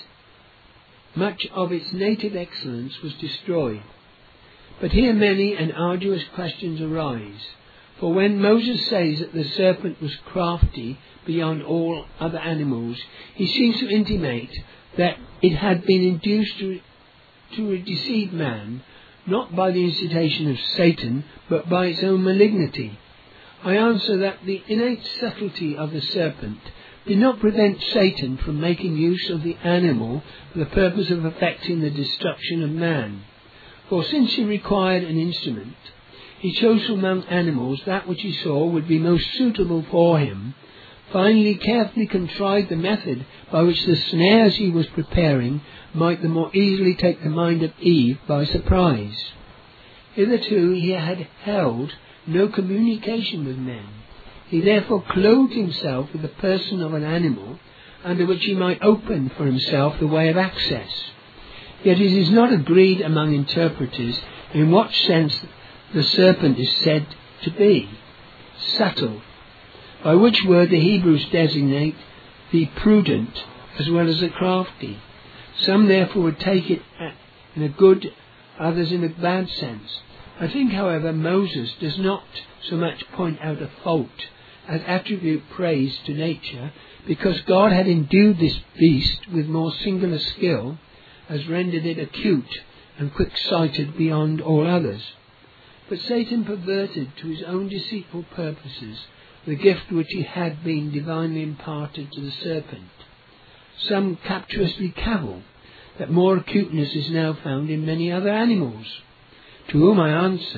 much of its native excellence was destroyed. But here many and arduous questions arise. For when Moses says that the serpent was crafty beyond all other animals, he seems to intimate that it had been induced to, to deceive man, not by the incitation of Satan, but by its own malignity. I answer that the innate subtlety of the serpent did not prevent Satan from making use of the animal for the purpose of effecting the destruction of man. For since he required an instrument, he chose from among animals that which he saw would be most suitable for him. Finally, carefully contrived the method by which the snares he was preparing might the more easily take the mind of Eve by surprise. Hitherto he had held no communication with men. He therefore clothed himself with the person of an animal, under which he might open for himself the way of access. Yet it is not agreed among interpreters in what sense the serpent is said to be subtle, by which word the Hebrews designate the prudent as well as the crafty. Some therefore would take it in a good, others in a bad sense. I think, however, Moses does not so much point out a fault as attribute praise to nature, because God had endued this beast with more singular skill, as rendered it acute and quick-sighted beyond all others. But Satan perverted to his own deceitful purposes the gift which he had been divinely imparted to the serpent. Some captiously cavil that more acuteness is now found in many other animals, to whom I answer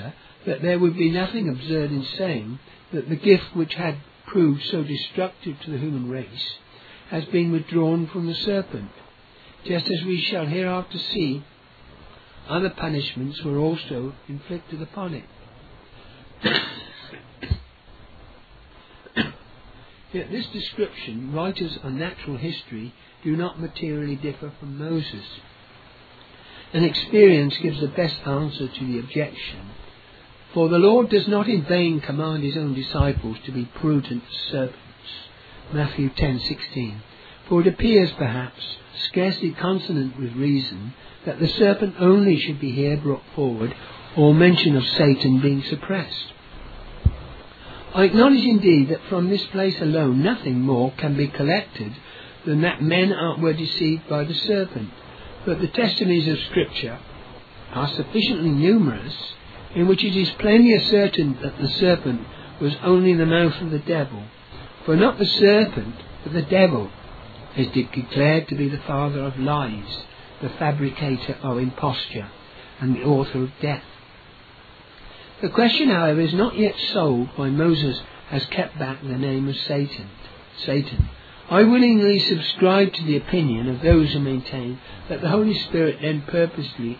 that there would be nothing absurd in saying that the gift which had proved so destructive to the human race has been withdrawn from the serpent, just as we shall hereafter see other punishments were also inflicted upon it. Yet this description, writers on natural history do not materially differ from Moses. And experience gives the best answer to the objection. For the Lord does not in vain command his own disciples to be prudent as serpents. Matthew ten sixteen. For it appears, perhaps, scarcely consonant with reason, that the serpent only should be here brought forward, or mention of Satan being suppressed. I acknowledge indeed that from this place alone nothing more can be collected than that men are, were deceived by the serpent. But the testimonies of Scripture are sufficiently numerous in which it is plainly ascertained that the serpent was only the mouth of the devil. For not the serpent, but the devil is declared to be the father of lies, the fabricator of imposture, and the author of death. The question, however, is not yet solved why Moses has kept back the name of Satan. Satan. I willingly subscribe to the opinion of those who maintain that the Holy Spirit then purposely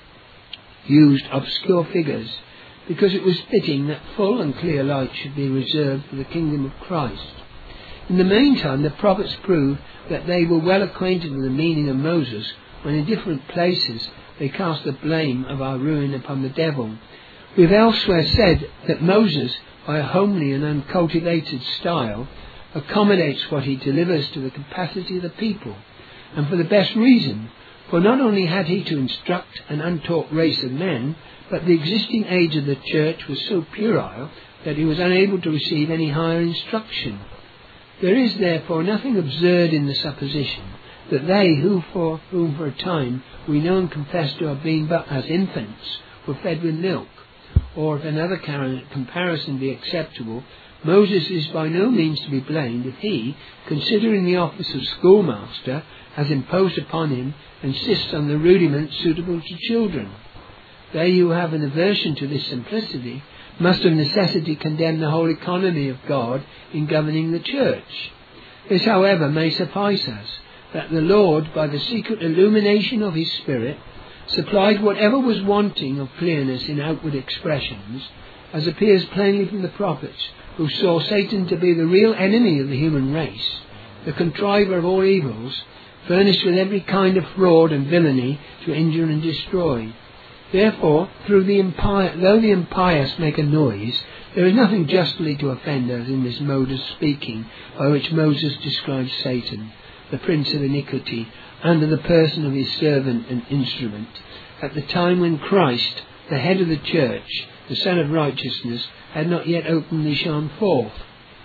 used obscure figures because it was fitting that full and clear light should be reserved for the kingdom of Christ. In the meantime, the prophets prove that they were well acquainted with the meaning of Moses when in different places they cast the blame of our ruin upon the devil. We have elsewhere said that Moses, by a homely and uncultivated style, accommodates what he delivers to the capacity of the people, and for the best reason, for not only had he to instruct an untaught race of men, but the existing age of the church was so puerile that he was unable to receive any higher instruction. There is therefore nothing absurd in the supposition that they who for whom for a time we know and confess to have been but as infants were fed with milk, or if another comparison be acceptable, Moses is by no means to be blamed if he, considering the office of schoolmaster as imposed upon him, insists on the rudiments suitable to children. They who have an aversion to this simplicity must of necessity condemn the whole economy of God in governing the church. This, however, may suffice us, that the Lord, by the secret illumination of his Spirit, supplied whatever was wanting of clearness in outward expressions, as appears plainly from the prophets, who saw Satan to be the real enemy of the human race, the contriver of all evils, furnished with every kind of fraud and villainy to injure and destroy. Therefore, through the impi- though the impious make a noise, there is nothing justly to offend us in this mode of speaking by which Moses describes Satan, the prince of iniquity, under the person of his servant and instrument, at the time when Christ, the head of the church, the Son of Righteousness, had not yet openly shone forth.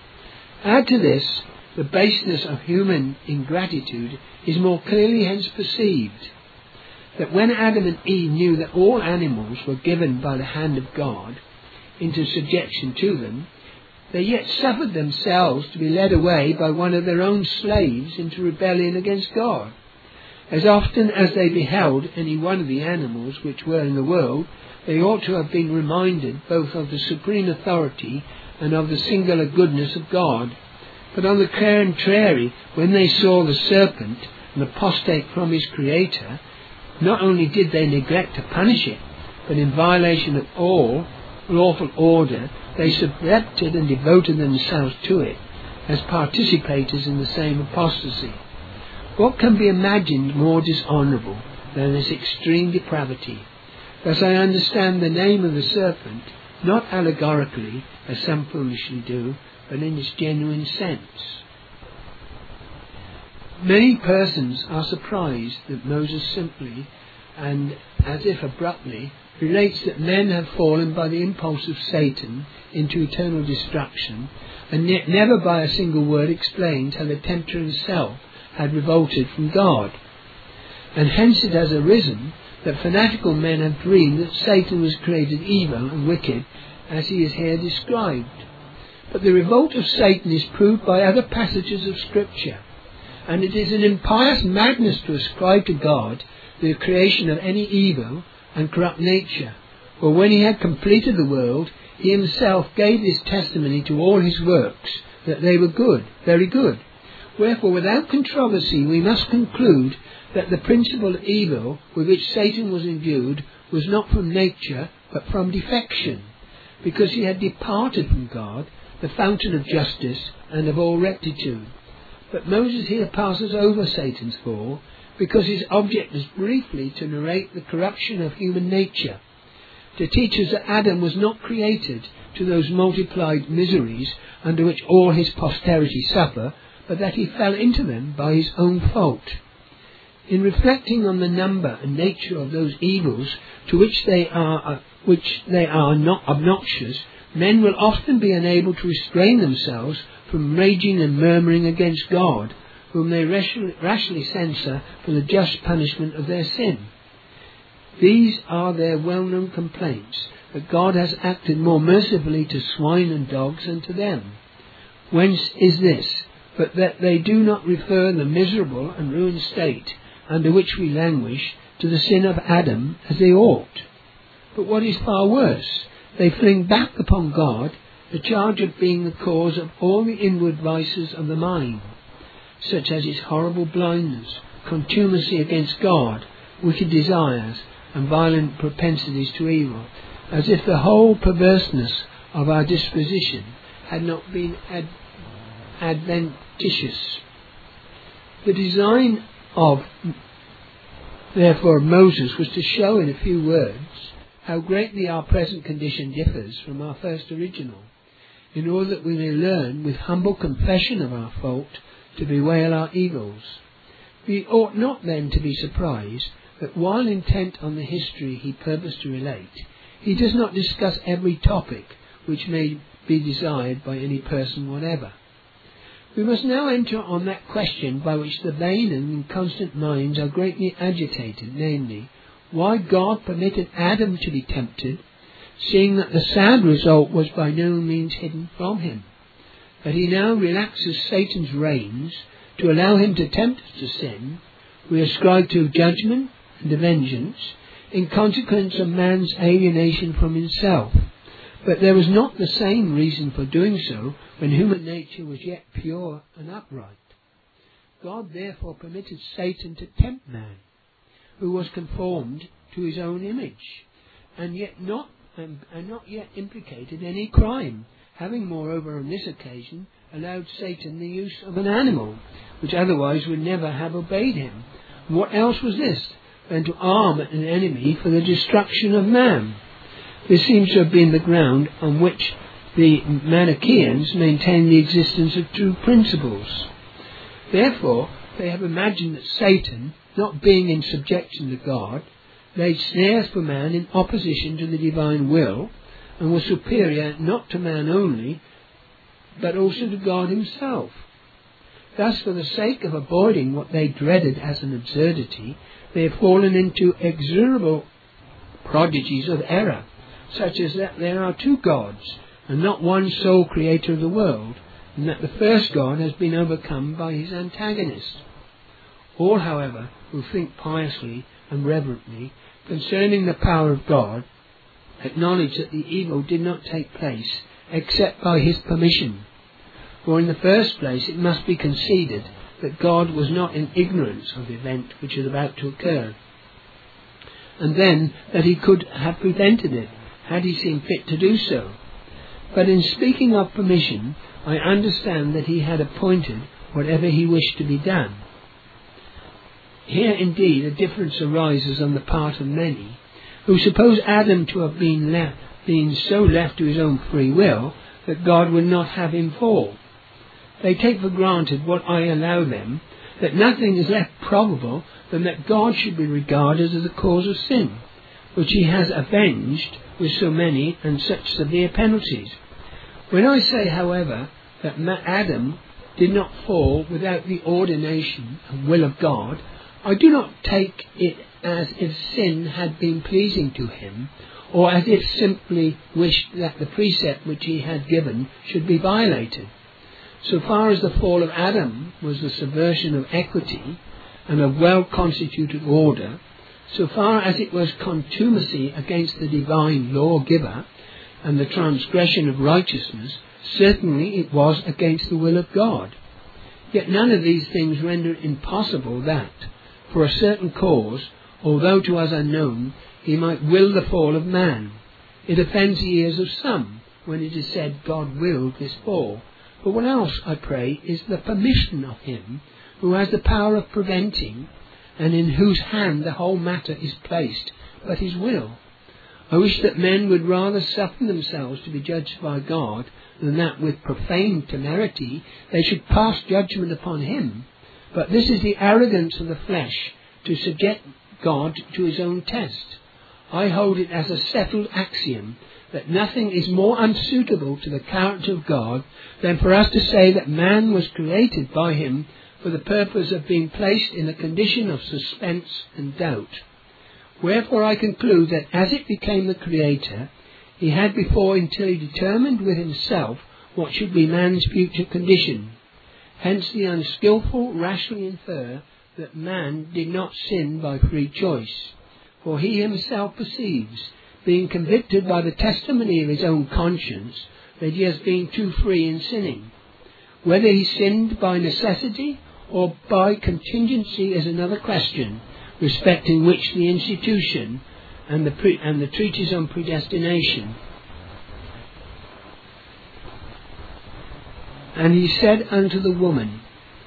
Add to this, the baseness of human ingratitude is more clearly hence perceived, that when Adam and Eve knew that all animals were given by the hand of God into subjection to them, they yet suffered themselves to be led away by one of their own slaves into rebellion against God. As often as they beheld any one of the animals which were in the world, they ought to have been reminded both of the supreme authority and of the singular goodness of God. But on the contrary, when they saw the serpent and apostate from his Creator, not only did they neglect to punish it, but in violation of all lawful order, they subjected and devoted themselves to it, as participators in the same apostasy. What can be imagined more dishonourable than this extreme depravity? Thus I understand the name of the serpent, not allegorically, as some foolishly do, but in its genuine sense. Many persons are surprised that Moses simply, and as if abruptly, relates that men have fallen by the impulse of Satan into eternal destruction, and yet never by a single word explains how the tempter himself had revolted from God. And hence it has arisen that fanatical men have dreamed that Satan was created evil and wicked as he is here described. But the revolt of Satan is proved by other passages of Scripture, and it is an impious madness to ascribe to God the creation of any evil and corrupt nature, for when he had completed the world, he himself gave this testimony to all his works, that they were good, very good. Wherefore, without controversy, we must conclude that the principle of evil with which Satan was endued was not from nature, but from defection, because he had departed from God, the fountain of justice and of all rectitude. But Moses here passes over Satan's fall, because his object is briefly to narrate the corruption of human nature, to teach us that Adam was not created to those multiplied miseries under which all his posterity suffer, but that he fell into them by his own fault. In reflecting on the number and nature of those evils to which they are uh, which they are not obnoxious, men will often be unable to restrain themselves from raging and murmuring against God, whom they rashly, rashly censure for the just punishment of their sin. These are their well-known complaints, that God has acted more mercifully to swine and dogs than to them. Whence is this, but that they do not refer the miserable and ruined state under which we languish to the sin of Adam as they ought? But what is far worse, they fling back upon God the charge of being the cause of all the inward vices of the mind, such as its horrible blindness, contumacy against God, wicked desires, and violent propensities to evil, as if the whole perverseness of our disposition had not been ad- adventitious. The design of, therefore, of Moses was to show in a few words how greatly our present condition differs from our first original, in order that we may learn with humble confession of our fault to bewail our evils. We ought not then to be surprised that while intent on the history he purposed to relate, he does not discuss every topic which may be desired by any person whatever. We must now enter on that question by which the vain and inconstant minds are greatly agitated, namely, why God permitted Adam to be tempted, seeing that the sad result was by no means hidden from him, that he now relaxes Satan's reins to allow him to tempt us to sin. We ascribe to judgment and to vengeance in consequence of man's alienation from himself. But there was not the same reason for doing so when human nature was yet pure and upright. God therefore permitted Satan to tempt man, who was conformed to his own image, and yet not and, and not yet implicated any crime, having moreover on this occasion allowed Satan the use of an animal, which otherwise would never have obeyed him. What else was this than to arm an enemy for the destruction of man? This seems to have been the ground on which the Manichaeans maintained the existence of true principles. Therefore, they have imagined that Satan, not being in subjection to God, laid snares for man in opposition to the divine will, and was superior not to man only, but also to God himself. Thus, for the sake of avoiding what they dreaded as an absurdity, they have fallen into execrable prodigies of error, such as that there are two gods, and not one sole creator of the world, and that the first God has been overcome by his antagonist. All, however, who think piously and reverently concerning the power of God acknowledge that the evil did not take place except by his permission. For in the first place it must be conceded that God was not in ignorance of the event which is about to occur, and then that he could have prevented it had he seen fit to do so. But in speaking of permission, I understand that he had appointed whatever he wished to be done. Here indeed a difference arises on the part of many, who suppose Adam to have been, left, been so left to his own free will that God would not have him fall. They take for granted what I allow them, that nothing is less probable than that God should be regarded as the cause of sin, which he has avenged with so many and such severe penalties. When I say, however, that Adam did not fall without the ordination and will of God, I do not take it as if sin had been pleasing to him, or as if simply wished that the precept which he had given should be violated. So far as the fall of Adam was the subversion of equity and of well-constituted order, so far as it was contumacy against the divine lawgiver, and the transgression of righteousness, certainly it was against the will of God. Yet none of these things render it impossible that, for a certain cause, although to us unknown, he might will the fall of man. It offends the ears of some, when it is said God willed this fall. But what else, I pray, is the permission of him who has the power of preventing, and in whose hand the whole matter is placed, but his will. I wish that men would rather suffer themselves to be judged by God, than that with profane temerity they should pass judgment upon him. But this is the arrogance of the flesh, to subject God to his own test. I hold it as a settled axiom that nothing is more unsuitable to the character of God than for us to say that man was created by him for the purpose of being placed in a condition of suspense and doubt. Wherefore I conclude that as it became the Creator, he had before until he determined with himself what should be man's future condition. Hence the unskilful rashly infer that man did not sin by free choice. For he himself perceives, being convicted by the testimony of his own conscience, that he has been too free in sinning. Whether he sinned by necessity or by contingency is another question, respecting which the institution and the, pre- and the treatise on predestination. And he said unto the woman,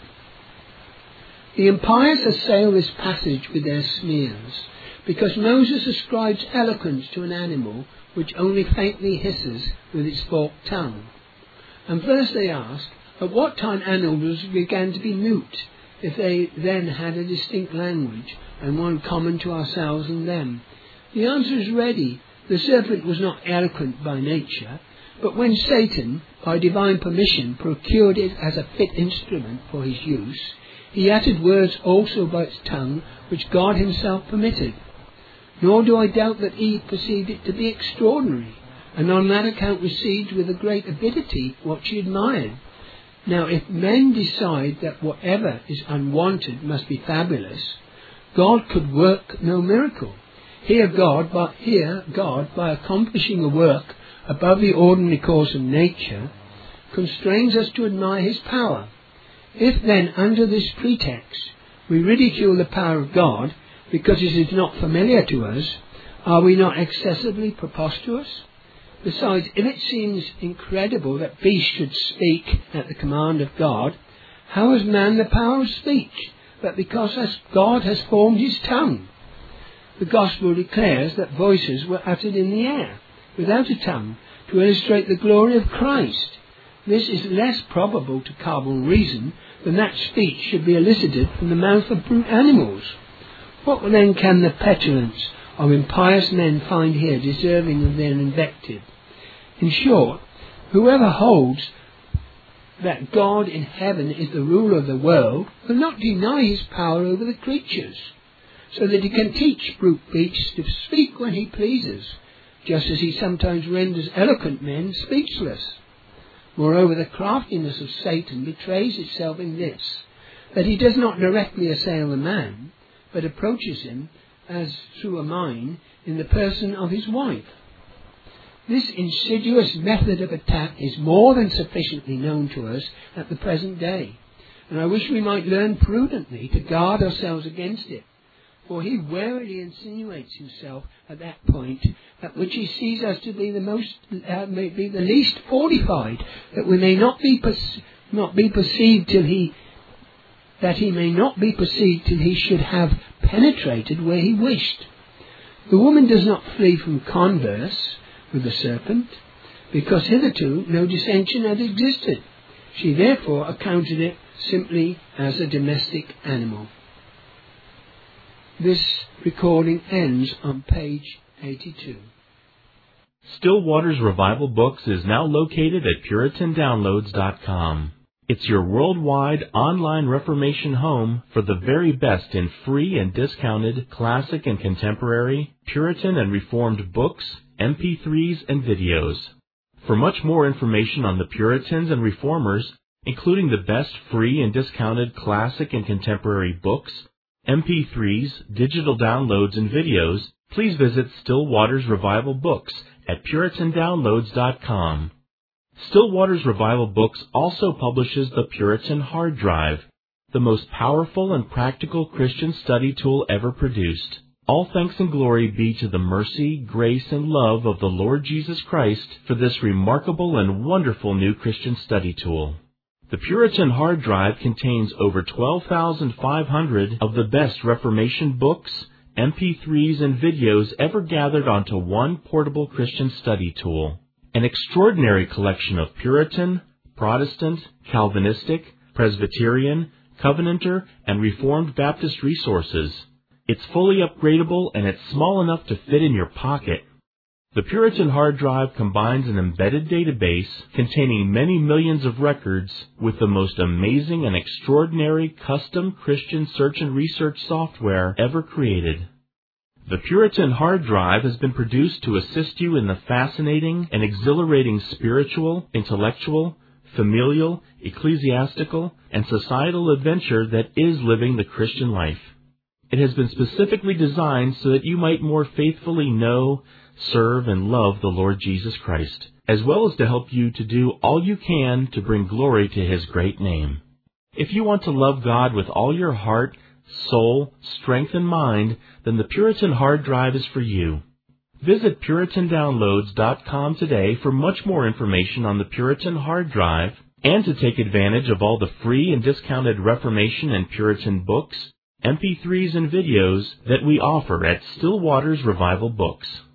the impious assail this passage with their sneers, because Moses ascribes eloquence to an animal which only faintly hisses with its forked tongue. And first they ask, at what time animals began to be mute, if they then had a distinct language, and one common to ourselves and them? The answer is ready. The serpent was not eloquent by nature, but when Satan, by divine permission, procured it as a fit instrument for his use, he uttered words also by its tongue, which God himself permitted. Nor do I doubt that Eve perceived it to be extraordinary, and on that account received with a great avidity what she admired. Now, if men decide that whatever is unwanted must be fabulous, God could work no miracle. Here God, but here God, by accomplishing a work above the ordinary course of nature, constrains us to admire his power. If then, under this pretext, we ridicule the power of God because it is not familiar to us, are we not excessively preposterous? Besides, if it seems incredible that beasts should speak at the command of God, how has man the power of speech, but because God has formed his tongue? The Gospel declares that voices were uttered in the air, without a tongue, to illustrate the glory of Christ. This is less probable to carnal reason than that speech should be elicited from the mouth of brute animals. What then can the petulance of impious men find here deserving of their invective? In short, whoever holds that God in heaven is the ruler of the world will not deny his power over the creatures, so that he can teach brute beasts to speak when he pleases, just as he sometimes renders eloquent men speechless. Moreover, the craftiness of Satan betrays itself in this, that he does not directly assail the man, but approaches him, as through a mine, in the person of his wife. This insidious method of attack is more than sufficiently known to us at the present day, and I wish we might learn prudently to guard ourselves against it, for he warily insinuates himself at that point at which he sees us to be the most, uh, may be the least fortified, that we may not be per- not be perceived till he, that he may not be perceived till he should have penetrated where he wished. The woman does not flee from converse with the serpent, because hitherto no dissension had existed. She therefore accounted it simply as a domestic animal. This recording ends on page eighty-two. Still Waters Revival Books is now located at Puritan Downloads dot com. It's your worldwide online Reformation home for the very best in free and discounted classic and contemporary, Puritan and Reformed books, M P threes, and videos. For much more information on the Puritans and Reformers, including the best free and discounted classic and contemporary books, M P threes, digital downloads, and videos, please visit Still Waters Revival Books at Puritan Downloads dot com. Still Waters Revival Books also publishes the Puritan Hard Drive, the most powerful and practical Christian study tool ever produced. All thanks and glory be to the mercy, grace, and love of the Lord Jesus Christ for this remarkable and wonderful new Christian study tool. The Puritan Hard Drive contains over twelve thousand five hundred of the best Reformation books, M P threes, and videos ever gathered onto one portable Christian study tool. An extraordinary collection of Puritan, Protestant, Calvinistic, Presbyterian, Covenanter, and Reformed Baptist resources. It's fully upgradable and it's small enough to fit in your pocket. The Puritan Hard Drive combines an embedded database containing many millions of records with the most amazing and extraordinary custom Christian search and research software ever created. The Puritan Hard Drive has been produced to assist you in the fascinating and exhilarating spiritual, intellectual, familial, ecclesiastical, and societal adventure that is living the Christian life. It has been specifically designed so that you might more faithfully know, serve, and love the Lord Jesus Christ, as well as to help you to do all you can to bring glory to His great name. If you want to love God with all your heart, soul, strength, and mind, then the Puritan Hard Drive is for you. Visit Puritan Downloads dot com today for much more information on the Puritan Hard Drive and to take advantage of all the free and discounted Reformation and Puritan books, M P threes, and videos that we offer at Still Waters Revival Books.